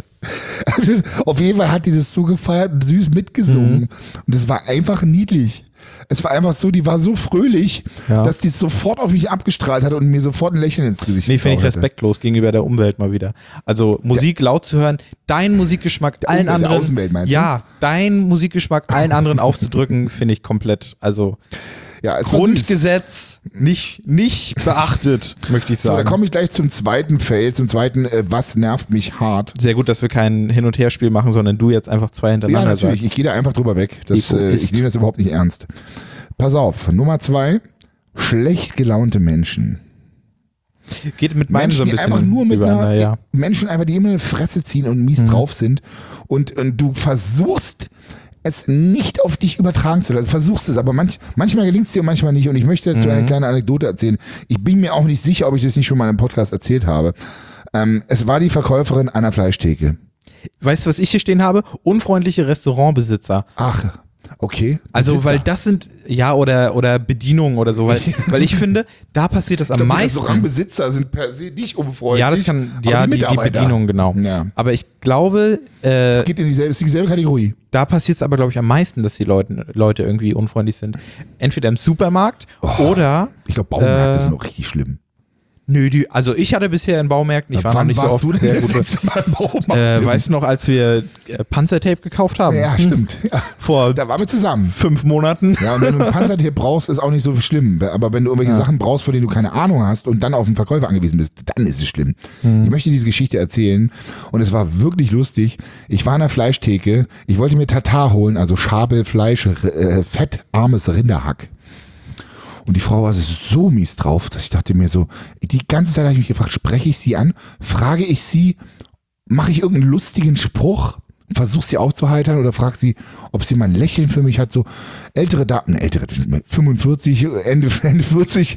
Auf jeden Fall hat die das so gefeiert und süß mitgesungen. Und das war einfach niedlich. Es war einfach so, die war so fröhlich, dass die es sofort auf mich abgestrahlt hat und mir sofort ein Lächeln ins Gesicht Nee, finde ich respektlos gegenüber der Umwelt mal wieder. Also Musik laut zu hören, dein Musikgeschmack allen anderen. Der Außenwelt meinst du? Ja, dein Musikgeschmack allen anderen aufzudrücken, finde ich komplett. Also ja, Grundgesetz nicht beachtet, möchte ich sagen. So, da komme ich gleich zum zweiten Fail, was nervt mich hart. Sehr gut, dass wir kein Hin- und Herspiel machen, sondern du jetzt einfach zwei hintereinander sagst. Ja, natürlich, ich gehe da einfach drüber weg. Ich nehme das überhaupt nicht ernst. Pass auf, Nummer 2, schlecht gelaunte Menschen. Geht mit meinem so ein bisschen einfach nur mit ja. Menschen einfach, die immer eine Fresse ziehen und mies drauf sind und du versuchst es nicht auf dich übertragen zu lassen. Du versuchst es, aber manchmal gelingt es dir und manchmal nicht. Und ich möchte dazu eine kleine Anekdote erzählen. Ich bin mir auch nicht sicher, ob ich das nicht schon mal im Podcast erzählt habe. Es war die Verkäuferin an der Fleischtheke. Weißt du, was ich hier stehen habe? Unfreundliche Restaurantbesitzer. Ach, okay. Also, Besitzer. weil das sind, oder Bedienungen oder so, weil ich finde, da passiert das am meisten. Restaurantbesitzer sind per se nicht unfreundlich. Ja, das kann, die Bedienung, genau. Ja. Aber ich glaube, es geht ist dieselbe Kategorie. Da passiert es aber, glaube ich, am meisten, dass die Leute irgendwie unfreundlich sind. Entweder im Supermarkt oder. Ich glaube, Baumärkte sind noch richtig schlimm. Nö, also ich hatte bisher in Baumärkten, ich war noch nicht so oft sehr gut. Weißt du noch, als wir Panzertape gekauft haben? Ja, stimmt. Ja. Da waren wir zusammen. 5 Monaten. Ja, und wenn du ein Panzertape brauchst, ist auch nicht so schlimm. Aber wenn du irgendwelche Sachen brauchst, von denen du keine Ahnung hast und dann auf den Verkäufer angewiesen bist, dann ist es schlimm. Ich möchte diese Geschichte erzählen und es war wirklich lustig. Ich war an der Fleischtheke, ich wollte mir Tatar holen, also Schabelfleisch, fettarmes Rinderhack. Und die Frau war so mies drauf, dass ich dachte mir so, die ganze Zeit habe ich mich gefragt, spreche ich sie an, frage ich sie, mache ich irgendeinen lustigen Spruch, versuche sie aufzuheitern oder frage sie, ob sie mal ein Lächeln für mich hat, so ältere 45, Ende 40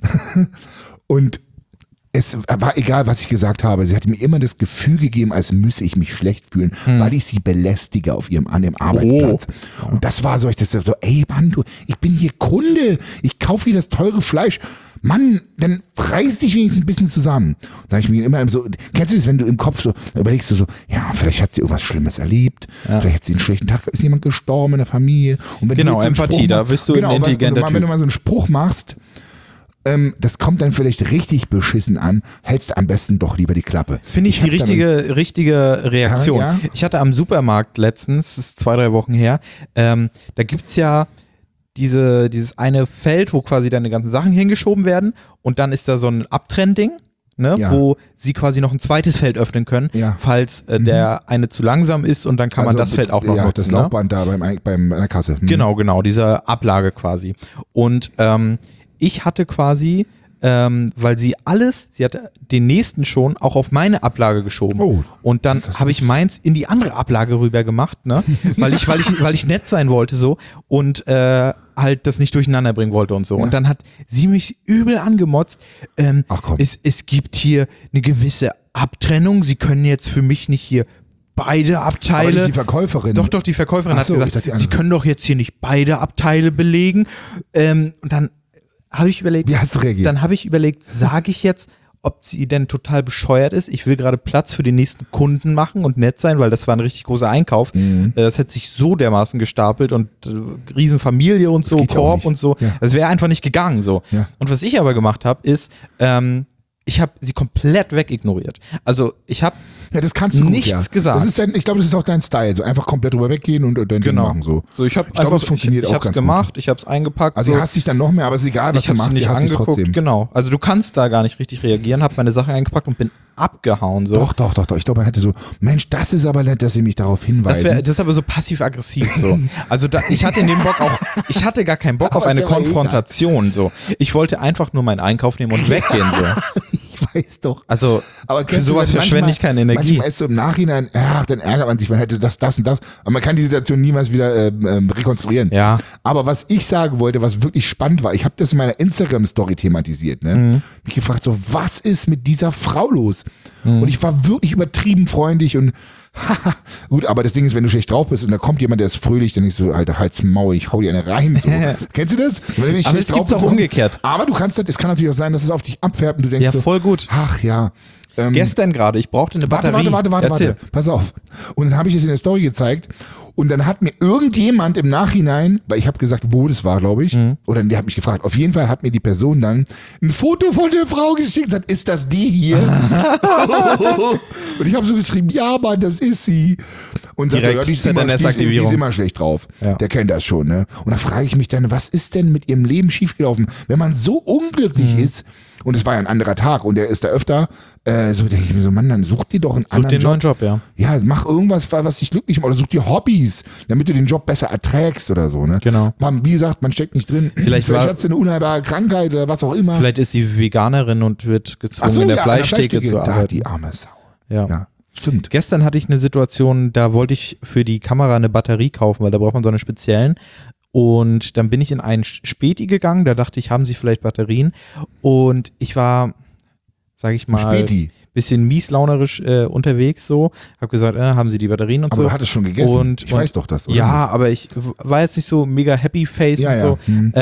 und es war egal, was ich gesagt habe. Sie hat mir immer das Gefühl gegeben, als müsse ich mich schlecht fühlen, weil ich sie belästige an dem Arbeitsplatz. Oh. Und das war so, ich dachte so, ey Mann, ich bin hier Kunde, ich kaufe hier das teure Fleisch. Mann, dann reiß dich wenigstens ein bisschen zusammen. Da habe ich mir immer so, kennst du das, wenn du im Kopf so überlegst, du so, ja, vielleicht hat sie irgendwas Schlimmes erlebt, vielleicht hat sie einen schlechten Tag, ist jemand gestorben in der Familie. Und wenn genau, du Empathie, da bist du ein intelligenter Typ. Wenn du mal so einen Spruch machst, das kommt dann vielleicht richtig beschissen an, hältst am besten doch lieber die Klappe. Finde ich die richtige Reaktion. Ja. Ich hatte am Supermarkt letztens, das ist 2-3 Wochen her, da gibt's ja dieses eine Feld, wo quasi deine ganzen Sachen hingeschoben werden und dann ist da so ein Abtrennding, ne, wo sie quasi noch ein zweites Feld öffnen können, falls der eine zu langsam ist und dann kann man das Feld auch noch nutzen. Das Laufband da bei der Kasse. Genau, diese Ablage quasi. Und ich hatte quasi, weil sie hatte den nächsten schon auch auf meine Ablage geschoben. Oh, und dann habe ich meins in die andere Ablage rüber gemacht, ne? weil ich nett sein wollte so und halt das nicht durcheinander bringen wollte und so. Ja. Und dann hat sie mich übel angemotzt. Ach komm. Es gibt hier eine gewisse Abtrennung. Sie können jetzt für mich nicht hier beide Abteile. Aber nicht die Verkäuferin. Doch, die Verkäuferin hat gesagt, sie können doch jetzt hier nicht beide Abteile belegen. Und dann habe ich überlegt, wie hast du reagiert? Dann habe ich überlegt, sage ich jetzt, ob sie denn total bescheuert ist. Ich will gerade Platz für den nächsten Kunden machen und nett sein, weil das war ein richtig großer Einkauf. Das hätte sich so dermaßen gestapelt und Riesenfamilie und so, Korb und so. Ja. Das wäre einfach nicht gegangen so. Ja. Und was ich aber gemacht habe, ist, ich habe sie komplett wegignoriert. Also ich habe das kannst du gut, nichts gesagt. Das ist ich glaube, das ist auch dein Style. So einfach komplett drüber weggehen und dann Ding machen. So ich glaube, das funktioniert auch ganz gut. Ich habe es gemacht, ich habe es eingepackt. Also du hast dich dann noch mehr, aber es ist egal, was du machst, ich hast dich trotzdem. Genau, also du kannst da gar nicht richtig reagieren, habe meine Sachen eingepackt und bin abgehauen. So. Doch. Ich glaube, man hätte so, Mensch, das ist aber nett, dass sie mich darauf hinweisen. Das ist aber so passiv-aggressiv so. Also ich hatte in dem Bock auch, ich hatte gar keinen Bock auf eine Konfrontation. So. Ich wollte einfach nur meinen Einkauf nehmen und weggehen. So. Ich weiß doch. Also, aber für sowas verschwende ich keine Energie. Manchmal ist so im Nachhinein, dann ärgert man sich, man hätte das und das. Aber man kann die Situation niemals wieder rekonstruieren. Ja. Aber was ich sagen wollte, was wirklich spannend war, ich habe das in meiner Instagram-Story thematisiert. Ne? Mich gefragt, so, was ist mit dieser Frau los? Und ich war wirklich übertrieben freundlich und gut, aber das Ding ist, wenn du schlecht drauf bist und da kommt jemand, der ist fröhlich, dann ist so, Alter, halt's Maul, ich hau dir eine rein. So. Kennst du das? Aber es gibt auch umgekehrt. Aber du kannst, es kann natürlich auch sein, dass es auf dich abfärbt und du denkst ja, voll gut. Ach ja. Gestern gerade, ich brauchte eine Batterie. Warte. Pass auf. Und dann habe ich es in der Story gezeigt und dann hat mir irgendjemand im Nachhinein, weil ich habe gesagt, wo das war, glaube ich, oder der hat mich gefragt, auf jeden Fall hat mir die Person dann ein Foto von der Frau geschickt und sagt, ist das die hier? Und ich habe so geschrieben, ja Mann, das ist sie. Und sagt, ja, die ist immer schlecht drauf. Ja. Der kennt das schon. Ne? Und dann frage ich mich dann, was ist denn mit ihrem Leben schiefgelaufen, wenn man so unglücklich ist? Und es war ja ein anderer Tag und der ist da öfter. So denke ich mir so, Mann, dann such dir doch einen anderen Job. Neuen Job, ja. Ja, mach irgendwas, was dich glücklich macht. Oder such dir Hobbys, damit du den Job besser erträgst oder so. Ne? Genau. Man, wie gesagt, man steckt nicht drin. Vielleicht hat sie eine unheilbare Krankheit oder was auch immer. Vielleicht ist sie Veganerin und wird gezwungen, in der Fleischtheke zu arbeiten. Da, die arme Sau. Ja. Stimmt. Gestern hatte ich eine Situation, da wollte ich für die Kamera eine Batterie kaufen, weil da braucht man so eine speziellen. Und dann bin ich in einen Späti gegangen, da dachte ich, haben sie vielleicht Batterien. Und ich war, sage ich mal, bisschen mieslaunerisch unterwegs so. Hab gesagt, haben sie die Batterien und aber so. Aber du hattest schon gegessen, und ich weiß doch das, oder? Ja, aber ich war jetzt nicht so mega happy face und so.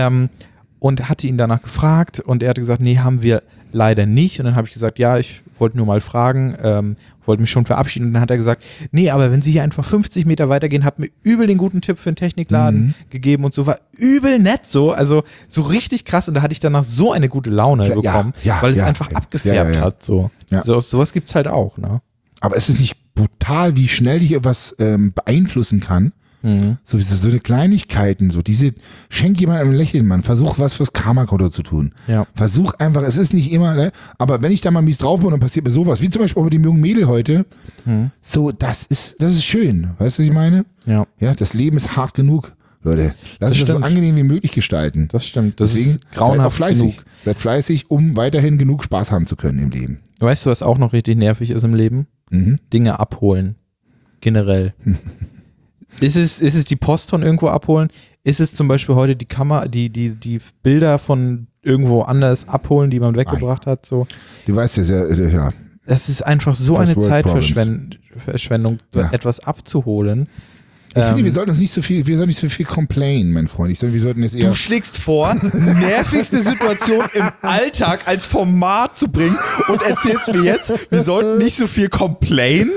Und hatte ihn danach gefragt und er hatte gesagt, nee, haben wir leider nicht. Und dann habe ich gesagt, ja, ich wollte nur mal fragen, wollte mich schon verabschieden. Und dann hat er gesagt, nee, aber wenn Sie hier einfach 50 Meter weitergehen, hat mir übel den guten Tipp für einen Technikladen gegeben und so, war übel nett so, also so richtig krass. Und da hatte ich danach so eine gute Laune bekommen, weil es einfach abgefärbt hat. So. Ja. Sowas gibt's halt auch. Ne? Aber es ist nicht brutal, wie schnell dich etwas beeinflussen kann. So eine Kleinigkeiten, so diese, schenk jemandem ein Lächeln, Mann, versuch was fürs Karma-Konto zu tun. Ja. Versuch einfach, es ist nicht immer, ne? Aber wenn ich da mal mies drauf bin, dann passiert mir sowas, wie zum Beispiel auch mit dem jungen Mädel heute, so, das ist schön, weißt du, was ich meine? Ja. Ja, das Leben ist hart genug, Leute. Lass es so angenehm wie möglich gestalten. Das stimmt. Deswegen ist grauenhaft fleißig. Genug. Seid fleißig, um weiterhin genug Spaß haben zu können im Leben. Weißt du, was auch noch richtig nervig ist im Leben? Dinge abholen. Generell. Ist es die Post von irgendwo abholen? Ist es zum Beispiel heute die Kamera, die Bilder von irgendwo anders abholen, die man weggebracht hat? So? Du weißt ja. Das ist einfach so eine Zeitverschwendung, etwas abzuholen. Ich finde, wir sollten nicht so viel complainen, mein Freund. Wir sollten jetzt eher. Du schlägst vor, nervigste Situation im Alltag als Format zu bringen und erzählst mir jetzt, wir sollten nicht so viel complainen?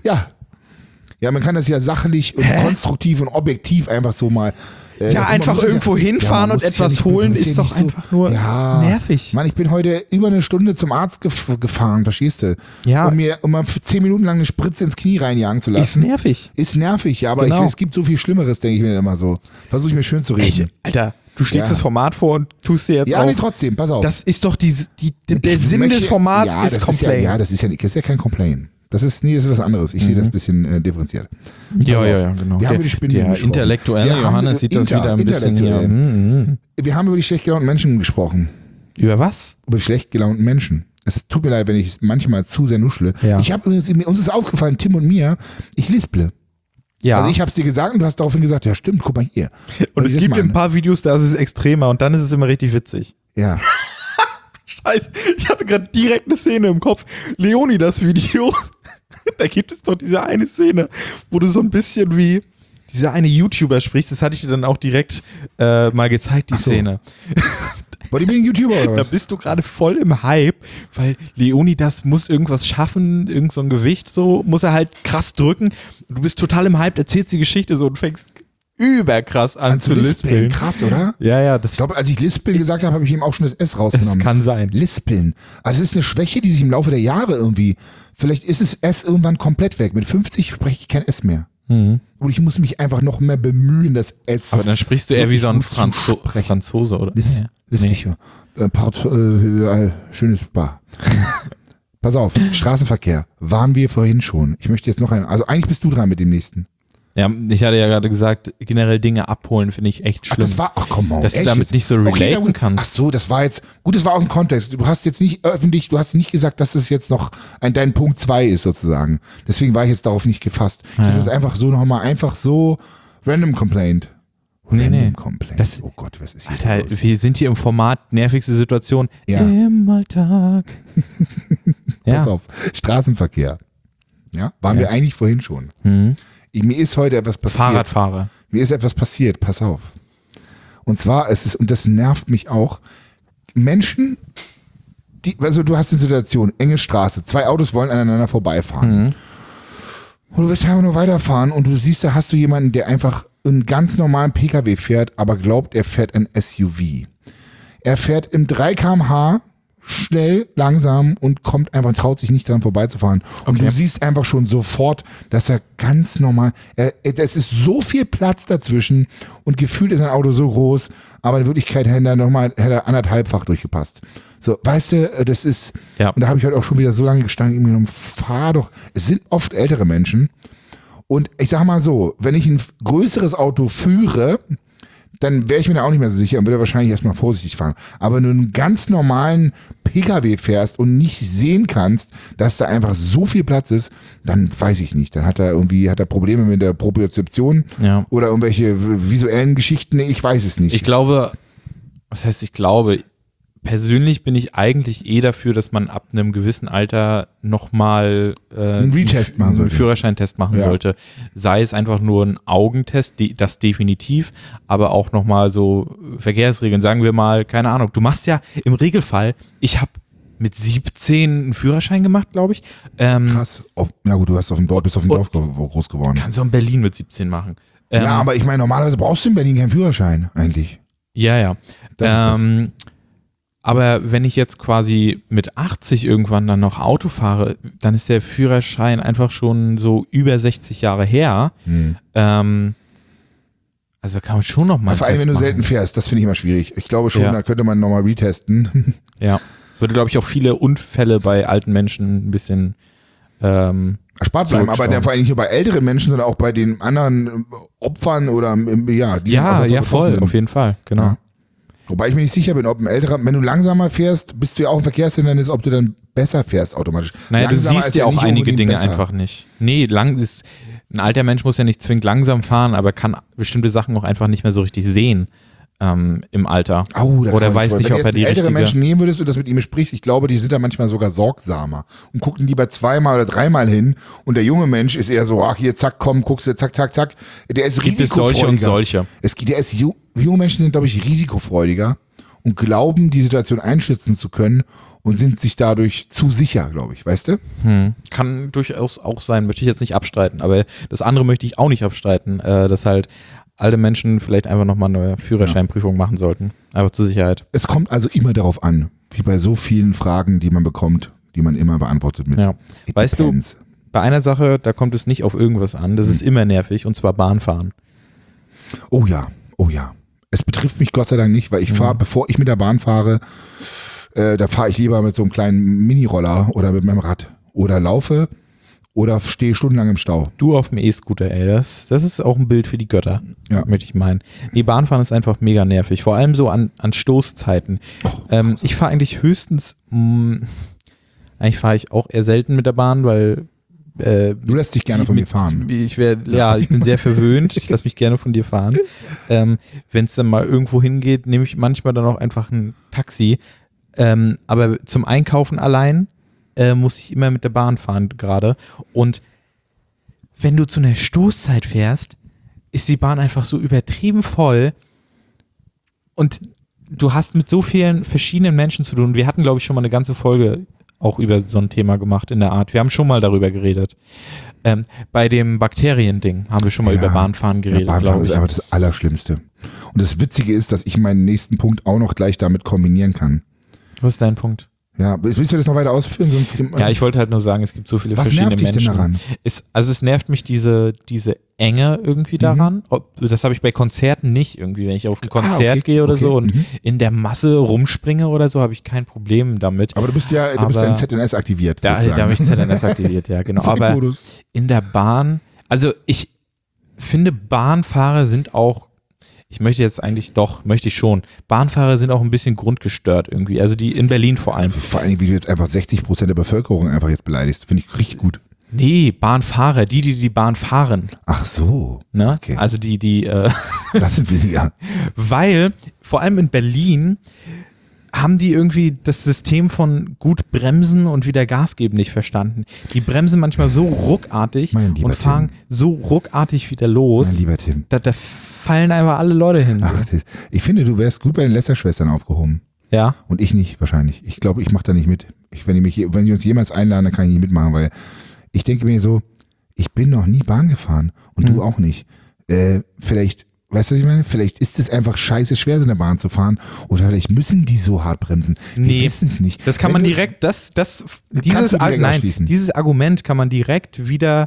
Ja, man kann das ja sachlich und konstruktiv und objektiv einfach so mal. Einfach irgendwo hinfahren und etwas holen ist doch einfach nur nervig. Mann, ich bin heute über eine Stunde zum Arzt gefahren, verstehst du? Ja. Um mal für 10 Minuten lang eine Spritze ins Knie reinjagen zu lassen. Ist nervig, ja, aber es gibt so viel Schlimmeres, denke ich mir immer so. Versuche ich mir schön zu reden. Alter, du schlägst das Format vor und tust dir jetzt auf. Ja, nee, trotzdem, pass auf. Das ist doch der Sinn des Formats ist Complain. Das ist ja kein Complain. Das ist was anderes. Ich sehe das ein bisschen differenziert. Ja, genau. Wir haben über die Spinnen gesprochen. Der intellektuelle Johannes sieht das wieder ein bisschen. Wir haben über die schlecht gelaunten Menschen gesprochen. Über was? Über die schlecht gelaunten Menschen. Es tut mir leid, wenn ich manchmal zu sehr nuschle. Ja. Ich habe übrigens, uns ist aufgefallen, Tim und mir, ich lisple. Ja. Also ich habe es dir gesagt und du hast daraufhin gesagt, ja stimmt, guck mal hier. Und es gibt ein paar Videos, da ist es extremer und dann ist es immer richtig witzig. Ja. Scheiße, ich hatte gerade direkt eine Szene im Kopf. Leonie, das Video. Da gibt es doch diese eine Szene, wo du so ein bisschen wie dieser eine YouTuber sprichst. Das hatte ich dir dann auch direkt mal gezeigt, die Szene. Bodybuilding-YouTuber oder was? Da bist du gerade voll im Hype, weil Leonidas muss irgendwas schaffen, irgend so ein Gewicht so, muss er halt krass drücken. Du bist total im Hype, erzählst die Geschichte so und fängst überkrass an zu lispeln. Krass, oder? Ja. Ich glaube, als ich lispeln gesagt habe, habe ich ihm auch schon das S rausgenommen. Das kann sein. Lispeln. Also es ist eine Schwäche, die sich im Laufe der Jahre irgendwie, vielleicht ist das S irgendwann komplett weg. Mit 50 spreche ich kein S mehr. Und ich muss mich einfach noch mehr bemühen, das S. Aber dann sprichst du eher wie so ein Franzose, oder? Schönes Bar. Pass auf, Straßenverkehr. Waren wir vorhin schon. Ich möchte jetzt noch einen. Also eigentlich bist du dran mit dem nächsten. Ja, ich hatte ja gerade gesagt, generell Dinge abholen finde ich echt schlimm. Dass du damit nicht so relaten kannst. Ach so, das war jetzt, gut, das war aus dem Kontext. Du hast jetzt nicht öffentlich, du hast nicht gesagt, dass es jetzt noch dein Punkt 2 ist sozusagen. Deswegen war ich jetzt darauf nicht gefasst. Ich habe das einfach so Random Complaint. Nee. Complaint. Oh Gott, was ist hier Alter, wir sind hier im Format nervigste Situation im Alltag. Pass auf, Straßenverkehr. Ja, waren wir eigentlich vorhin schon. Mir ist heute etwas passiert. Fahrradfahrer. Mir ist etwas passiert, pass auf. Und zwar und das nervt mich auch, Menschen, also du hast eine Situation, enge Straße, 2 Autos wollen aneinander vorbeifahren. Und du willst einfach nur weiterfahren und du siehst, da hast du jemanden, der einfach einen ganz normalen PKW fährt, aber glaubt, er fährt ein SUV. Er fährt im 3 km/h schnell, langsam und traut sich nicht dran vorbeizufahren. Und du siehst einfach schon sofort, dass er ganz normal, es ist so viel Platz dazwischen und gefühlt ist sein Auto so groß, aber in Wirklichkeit hätte er 1,5-fach durchgepasst. So, weißt du, das ist, und da habe ich halt auch schon wieder so lange gestanden, fahr doch, es sind oft ältere Menschen und ich sag mal so, wenn ich ein größeres Auto führe, dann wäre ich mir da auch nicht mehr so sicher und würde wahrscheinlich erstmal vorsichtig fahren. Aber wenn du einen ganz normalen PKW fährst und nicht sehen kannst, dass da einfach so viel Platz ist, dann weiß ich nicht. Dann hat er Probleme mit der Propriozeption oder irgendwelche visuellen Geschichten. Ich weiß es nicht. Ich glaube, persönlich bin ich eigentlich dafür, dass man ab einem gewissen Alter nochmal einen Retest machen sollte. Einen Führerscheintest machen sollte. Sei es einfach nur ein Augentest, das definitiv, aber auch nochmal so Verkehrsregeln. Sagen wir mal, keine Ahnung, du machst ja im Regelfall, ich habe mit 17 einen Führerschein gemacht, glaube ich. Krass. Ja gut, bist auf dem Dorf groß geworden. Kannst du in Berlin mit 17 machen. Ja, aber ich meine, normalerweise brauchst du in Berlin keinen Führerschein eigentlich. Ja. Aber wenn ich jetzt quasi mit 80 irgendwann dann noch Auto fahre, dann ist der Führerschein einfach schon so über 60 Jahre her. Also kann man schon nochmal. Vor allem, wenn du selten fährst, das finde ich immer schwierig. Ich glaube schon, da könnte man nochmal retesten. Ja. Würde, glaube ich, auch viele Unfälle bei alten Menschen ein bisschen erspart bleiben, aber vor allem nicht nur bei älteren Menschen, sondern auch bei den anderen Opfern oder voll, auf jeden Fall, genau. Ja. Wobei ich mir nicht sicher bin, ob wenn du langsamer fährst, bist du ja auch ein Verkehrshindernis, ob du dann besser fährst automatisch. Naja, langsamer du siehst ja auch einige Dinge besser. Einfach nicht. Nee, ein alter Mensch muss ja nicht zwingend langsam fahren, aber kann bestimmte Sachen auch einfach nicht mehr so richtig sehen im Alter. Oder weiß nicht, ob er die richtige... Wenn du jetzt ältere Menschen nehmen würdest und das mit ihm besprichst, ich glaube, die sind da manchmal sogar sorgsamer und gucken lieber 2-mal oder 3-mal hin und der junge Mensch ist eher so, ach hier, zack, komm, guckst du, zack, zack, zack. Der ist risikofreudiger. Gibt es solche und solche. Junge Menschen sind, glaube ich, risikofreudiger und glauben, die Situation einschätzen zu können und sind sich dadurch zu sicher, glaube ich, weißt du? Kann durchaus auch sein, möchte ich jetzt nicht abstreiten, aber das andere möchte ich auch nicht abstreiten, dass halt alte Menschen vielleicht einfach nochmal eine Führerscheinprüfung machen sollten, einfach zur Sicherheit. Es kommt also immer darauf an, wie bei so vielen Fragen, die man bekommt, die man immer beantwortet mit. Ja. Weißt du, bei einer Sache, da kommt es nicht auf irgendwas an, das ist immer nervig, und zwar Bahnfahren. Oh ja. Es betrifft mich Gott sei Dank nicht, weil ich fahre, bevor ich mit der Bahn fahre, da fahre ich lieber mit so einem kleinen Mini-Roller oder mit meinem Rad oder laufe oder stehe stundenlang im Stau. Du auf dem E-Scooter, ey, das ist auch ein Bild für die Götter, möchte ich meinen. Die Bahnfahren ist einfach mega nervig, vor allem so an Stoßzeiten. Ich fahre eigentlich höchstens, eigentlich fahre ich auch eher selten mit der Bahn, weil du lässt dich gerne von mir fahren. Ich bin sehr verwöhnt. Ich lasse mich gerne von dir fahren. Wenn es dann mal irgendwo hingeht, nehme ich manchmal dann auch einfach ein Taxi. Aber zum Einkaufen allein muss ich immer mit der Bahn fahren gerade. Und wenn du zu einer Stoßzeit fährst, ist die Bahn einfach so übertrieben voll. Und du hast mit so vielen verschiedenen Menschen zu tun. Wir hatten, glaube ich, schon mal eine ganze Folge auch über so ein Thema gemacht in der Art. Wir haben schon mal darüber geredet. Bei dem Bakterien-Ding haben wir schon mal über Bahnfahren geredet. Ja, Bahnfahren ist einfach das Allerschlimmste. Und das Witzige ist, dass ich meinen nächsten Punkt auch noch gleich damit kombinieren kann. Was ist dein Punkt? Ja, willst du das noch weiter ausführen? Sonst ich wollte halt nur sagen, es gibt so viele verschiedene Menschen. Was nervt dich denn daran? Es nervt mich diese Enge irgendwie daran. Das habe ich bei Konzerten nicht irgendwie. Wenn ich auf ein Konzert gehe oder so und in der Masse rumspringe oder so, habe ich kein Problem damit. Aber du bist ja in ZNS aktiviert. Da habe ich ZNS aktiviert, ja genau. Aber in der Bahn, also finde, Bahnfahrer sind auch, möchte ich schon. Bahnfahrer sind auch ein bisschen grundgestört irgendwie. Also die in Berlin vor allem. Vor allem, wie du jetzt einfach 60% der Bevölkerung einfach jetzt beleidigst. Finde ich richtig gut. Nee, Bahnfahrer, die Bahn fahren. Ach so. Ne? Okay. Also das sind weniger. Weil, vor allem in Berlin, haben die irgendwie das System von gut bremsen und wieder Gas geben nicht verstanden. Die bremsen manchmal so ruckartig und fahren so ruckartig wieder los. Mein lieber Tim. Da fallen einfach alle Leute hin. Ach, ich finde, du wärst gut bei den Lästerschwestern aufgehoben. Ja. Und ich nicht, wahrscheinlich. Ich glaube, ich mache da nicht mit. Wenn die uns jemals einladen, dann kann ich nicht mitmachen, weil ich denke mir so, ich bin noch nie Bahn gefahren und du auch nicht. Vielleicht, weißt du, was ich meine? Vielleicht ist es einfach scheiße schwer, so eine Bahn zu fahren oder vielleicht müssen die so hart bremsen. Wir wissen es nicht. Das kann man direkt, dieses Argument kann man direkt wieder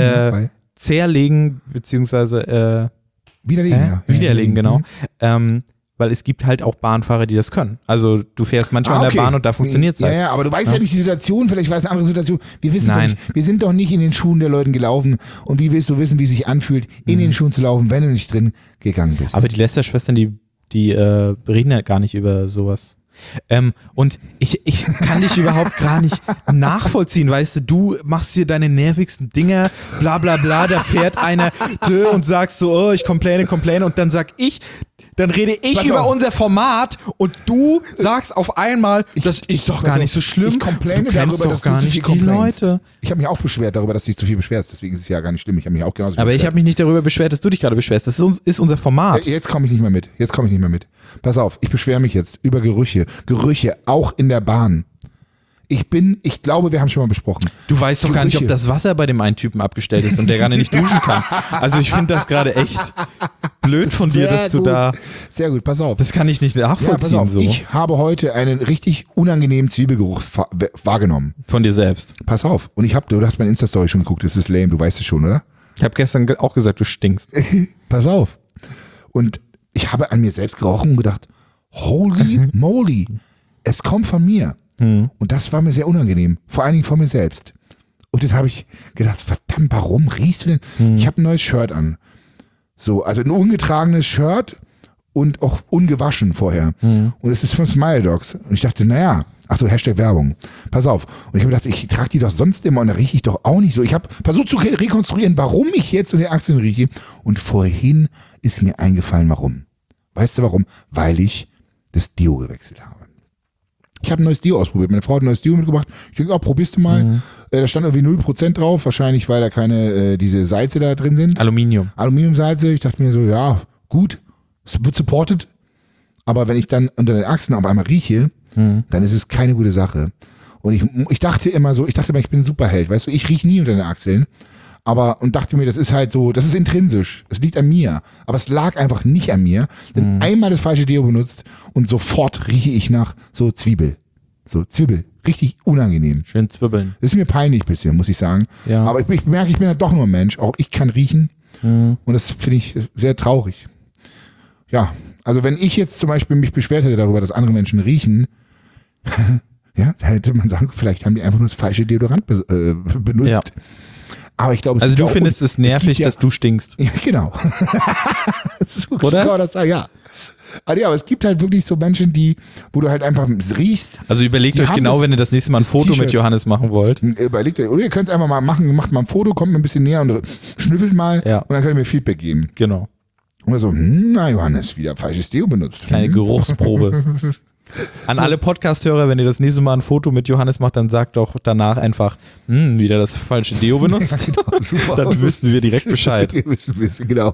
zerlegen, beziehungsweise widerlegen, genau. Weil es gibt halt auch Bahnfahrer, die das können. Also du fährst manchmal in der Bahn und da funktioniert es halt. Ja, aber du weißt ja nicht die Situation, vielleicht war es eine andere Situation. Wir wissen es doch nicht. Wir sind doch nicht in den Schuhen der Leute gelaufen und wie willst du wissen, wie es sich anfühlt, in den Schuhen zu laufen, wenn du nicht drin gegangen bist. Aber die Lästerschwestern, die reden ja gar nicht über sowas. Und ich kann dich überhaupt gar nicht nachvollziehen, weißt du machst hier deine nervigsten Dinger, bla bla bla, da fährt einer und sagst so, oh, ich complaine und dann rede ich über unser Format und du sagst auf einmal, das ist doch gar nicht so schlimm. Ich complaine darüber, dass gar du zu nicht viel die Leute. Ich habe mich auch beschwert darüber, dass du dich zu viel beschwerst, deswegen ist es ja gar nicht schlimm. Ich habe mich auch genauso beschwert. Aber ich habe mich nicht darüber beschwert, dass du dich gerade beschwerst. Das ist unser Format. Jetzt komme ich nicht mehr mit. Pass auf, ich beschwere mich jetzt über Gerüche. Gerüche, auch in der Bahn. Ich glaube, wir haben schon mal besprochen. Du weißt doch gar nicht, ob das Wasser bei dem einen Typen abgestellt ist und der gar nicht duschen kann. Also ich finde das gerade echt blöd von dir, dass du da... Sehr gut, pass auf. Das kann ich nicht nachvollziehen. Ja, pass auf. So. Ich habe heute einen richtig unangenehmen Zwiebelgeruch wahrgenommen. Von dir selbst. Pass auf. Und du hast meine Insta-Story schon geguckt, das ist lame, du weißt es schon, oder? Ich habe gestern auch gesagt, du stinkst. Pass auf. Und ich habe an mir selbst gerochen und gedacht, holy moly, es kommt von mir. Und das war mir sehr unangenehm, vor allen Dingen von mir selbst. Und jetzt habe ich gedacht, verdammt, warum riechst du denn? Ich habe ein neues Shirt an. So, also ein ungetragenes Shirt und auch ungewaschen vorher. Und es ist von Smile Dogs. Und ich dachte, Hashtag Werbung. Pass auf. Und ich habe gedacht, ich trage die doch sonst immer und da rieche ich doch auch nicht so. Ich habe versucht zu rekonstruieren, warum ich jetzt in den Achseln rieche. Und vorhin ist mir eingefallen, warum. Weißt du warum? Weil ich das Deo gewechselt habe. Ich habe ein neues Deo ausprobiert. Meine Frau hat ein neues Deo mitgebracht. Ich denke, probierst du mal. Da stand irgendwie 0% drauf. Wahrscheinlich, weil da keine, diese Salze da drin sind. Aluminiumsalze. Ich dachte mir so, ja, gut. Es wird supported. Aber wenn ich dann unter den Achsen auf einmal rieche, dann ist es keine gute Sache. Und ich dachte immer, ich bin ein Superheld. Weißt du, ich rieche nie unter den Achseln. Und dachte mir, das ist halt so, das ist intrinsisch. Es liegt an mir. Aber es lag einfach nicht an mir. Denn einmal das falsche Deo benutzt und sofort rieche ich nach so Zwiebel. So Zwiebel. Richtig unangenehm. Schön zwibbeln. Das ist mir peinlich ein bisschen, muss ich sagen. Ja. Aber ich merke, ich bin ja doch nur ein Mensch. Auch ich kann riechen. Und das finde ich sehr traurig. Ja, also wenn ich jetzt zum Beispiel mich beschwert hätte darüber, dass andere Menschen riechen, ja, da hätte man sagen, vielleicht haben die einfach nur das falsche Deodorant benutzt. Ja. Aber ich glaube, also du findest es nervig, dass du stinkst. Ja, genau. So, oder? Kann man das sagen, ja. Aber es gibt halt wirklich so Menschen, wo du halt einfach riechst. Also überlegt euch genau, wenn ihr das nächste Mal ein Foto mit Johannes machen wollt. Überlegt euch, oder ihr könnt es einfach mal machen, macht mal ein Foto, kommt mir ein bisschen näher und schnüffelt mal und dann könnt ihr mir Feedback geben. Genau. Oder so, Johannes, wieder falsches Deo benutzt. Kleine Geruchsprobe. An alle Podcast-Hörer, wenn ihr das nächste Mal ein Foto mit Johannes macht, dann sagt doch danach einfach, wieder das falsche Deo benutzt. Ja, genau, super. Dann wüssten wir direkt Bescheid. Genau.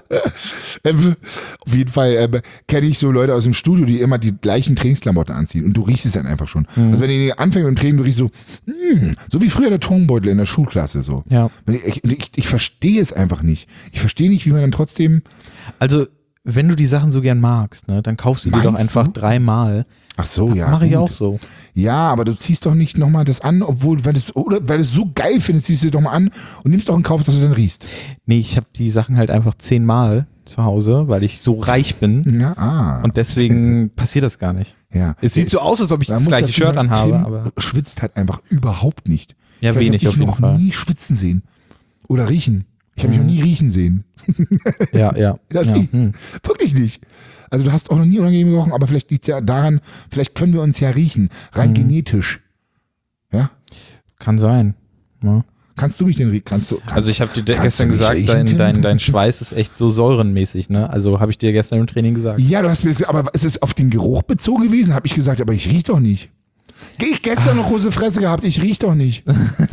Auf jeden Fall kenne ich so Leute aus dem Studio, die immer die gleichen Trainingsklamotten anziehen und du riechst es dann einfach schon. Also wenn ihr anfängt mit dem Training, du riechst so wie früher der Turnbeutel in der Schulklasse so. Ja. Ich verstehe es einfach nicht. Ich verstehe nicht, wie man dann trotzdem... Also wenn du die Sachen so gern magst, ne, dann kaufst du die doch einfach 3-mal. Ach so, ja. Mache ich auch so. Ja, aber du ziehst doch nicht nochmal das an, weil du es so geil findest, ziehst du es doch mal an und nimmst doch in Kauf, dass du dann riechst. Nee, ich habe die Sachen halt einfach 10-mal zu Hause, weil ich so reich bin. Ja, und deswegen passiert das gar nicht. Ja. Es sieht so aus, als ob ich das gleiche Shirt anhabe. Tim aber schwitzt halt einfach überhaupt nicht. Ja, wenig auf jeden Fall. Ich habe noch nie schwitzen sehen. Oder riechen. Ich habe mich noch nie riechen sehen. Ja. Wirklich nicht. Also du hast auch noch nie unangenehm gerochen, aber vielleicht liegt es ja daran, vielleicht können wir uns ja riechen, rein genetisch. Ja? Kann sein. Ja. Kannst du mich denn riechen? Also ich habe dir gestern gesagt, dein Schweiß ist echt so säurenmäßig, ne? Also habe ich dir gestern im Training gesagt. Ja, du hast mir gesagt, aber ist es auf den Geruch bezogen gewesen? Habe ich gesagt, aber ich riech doch nicht. Ich gestern noch große Fresse gehabt, ich riech doch nicht.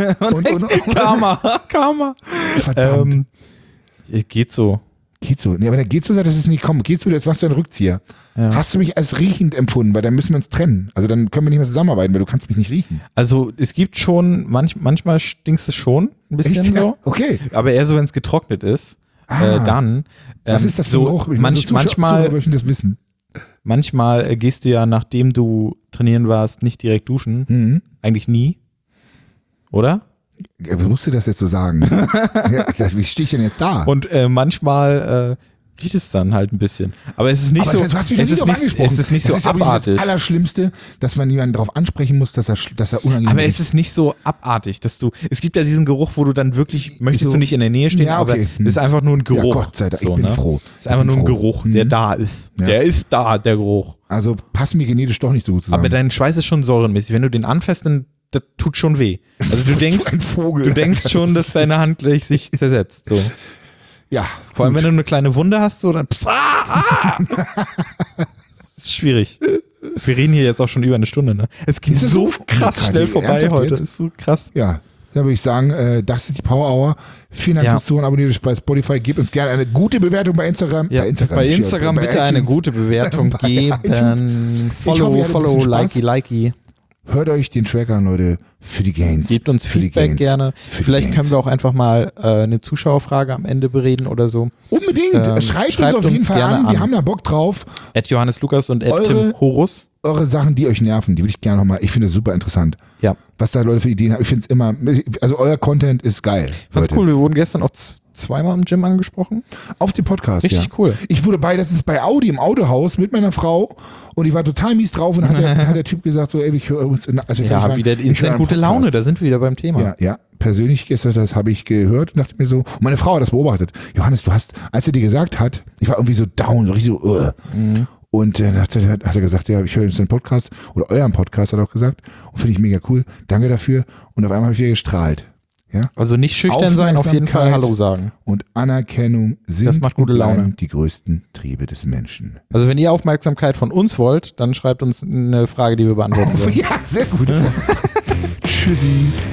Karma. Verdammt. Geht so. Nee, aber der Gezo sagt, das ist nicht, komm, Gezo, jetzt machst du einen Rückzieher. Ja. Hast du mich als riechend empfunden, weil dann müssen wir uns trennen. Also dann können wir nicht mehr zusammenarbeiten, weil du kannst mich nicht riechen. Also es gibt schon, manchmal stinkst es schon ein bisschen. Echt? So. Okay. Aber eher so, wenn es getrocknet ist, dann. Was ist das für ein Geruch? Manchmal möchten das wissen. Manchmal gehst du ja, nachdem du trainieren warst, nicht direkt duschen. Mhm. Eigentlich nie. Oder? Wie musst du das jetzt so sagen? Wie stehe ich denn jetzt da? Und manchmal riecht es dann halt ein bisschen. Aber es ist nicht so. Es ist nicht so abartig. Das Allerschlimmste, dass man jemanden darauf ansprechen muss, dass er unangenehm ist. Aber es ist nicht so abartig, dass du. Es gibt ja diesen Geruch, wo du dann wirklich möchtest du nicht in der Nähe stehen, aber es ist einfach nur ein Geruch. Ja, Gott sei Dank, ich bin froh. Es ist einfach nur ein Geruch, der da ist. Ja. Der ist da, der Geruch. Also passen wir genetisch doch nicht so gut zusammen. Aber dein Schweiß ist schon säurenmäßig. Wenn du den anfasst, dann das tut schon weh. Also du denkst schon, dass deine Hand gleich sich zersetzt. So. Ja. Vor allem, wenn du eine kleine Wunde hast, so dann. Das ist schwierig. Wir reden hier jetzt auch schon über eine Stunde, ne? Es geht so krass schnell vorbei heute. Das ist so krass. Ja. Dann würde ich sagen, das ist die Power Hour. Vielen Dank fürs Zuhören. Abonniert euch bei Spotify. Gebt uns gerne eine gute Bewertung bei Instagram. Ja, bei Instagram bitte eine gute Bewertung geben. Follow, likey. Hört euch den Track an, Leute, für die Gains. Gebt uns Feedback gerne. Vielleicht können wir auch einfach mal eine Zuschauerfrage am Ende bereden oder so. Unbedingt. Schreibt uns auf jeden Fall an. Wir haben da Bock drauf. @JohannesLukas und @Tim Horus. Eure Sachen, die euch nerven, die würde ich gerne nochmal. Ich finde es super interessant. Ja. Was da Leute für Ideen haben. Ich finde es immer, also euer Content ist geil. Fand's cool. Wir wurden gestern auch zweimal im Gym angesprochen. Auf dem Podcast, Richtig cool. Ich wurde letztens bei Audi im Autohaus mit meiner Frau und ich war total mies drauf und hat der Typ gesagt so, ey, ich höre uns wieder instant gute Laune, da sind wir wieder beim Thema. Ja. Persönlich gestern, das habe ich gehört und dachte mir so, und meine Frau hat das beobachtet. Johannes, als er dir gesagt hat, ich war irgendwie so down, so richtig so, Und dann hat er gesagt, ja, ich höre jetzt den Podcast oder euren Podcast, hat er auch gesagt. Und finde ich mega cool. Danke dafür. Und auf einmal habe ich wieder gestrahlt. Ja? Also nicht schüchtern sein, auf jeden Fall Hallo sagen. Und Anerkennung sind gute Laune. Die größten Triebe des Menschen. Also wenn ihr Aufmerksamkeit von uns wollt, dann schreibt uns eine Frage, die wir beantworten wollen. Ja, sehr gut. Tschüssi.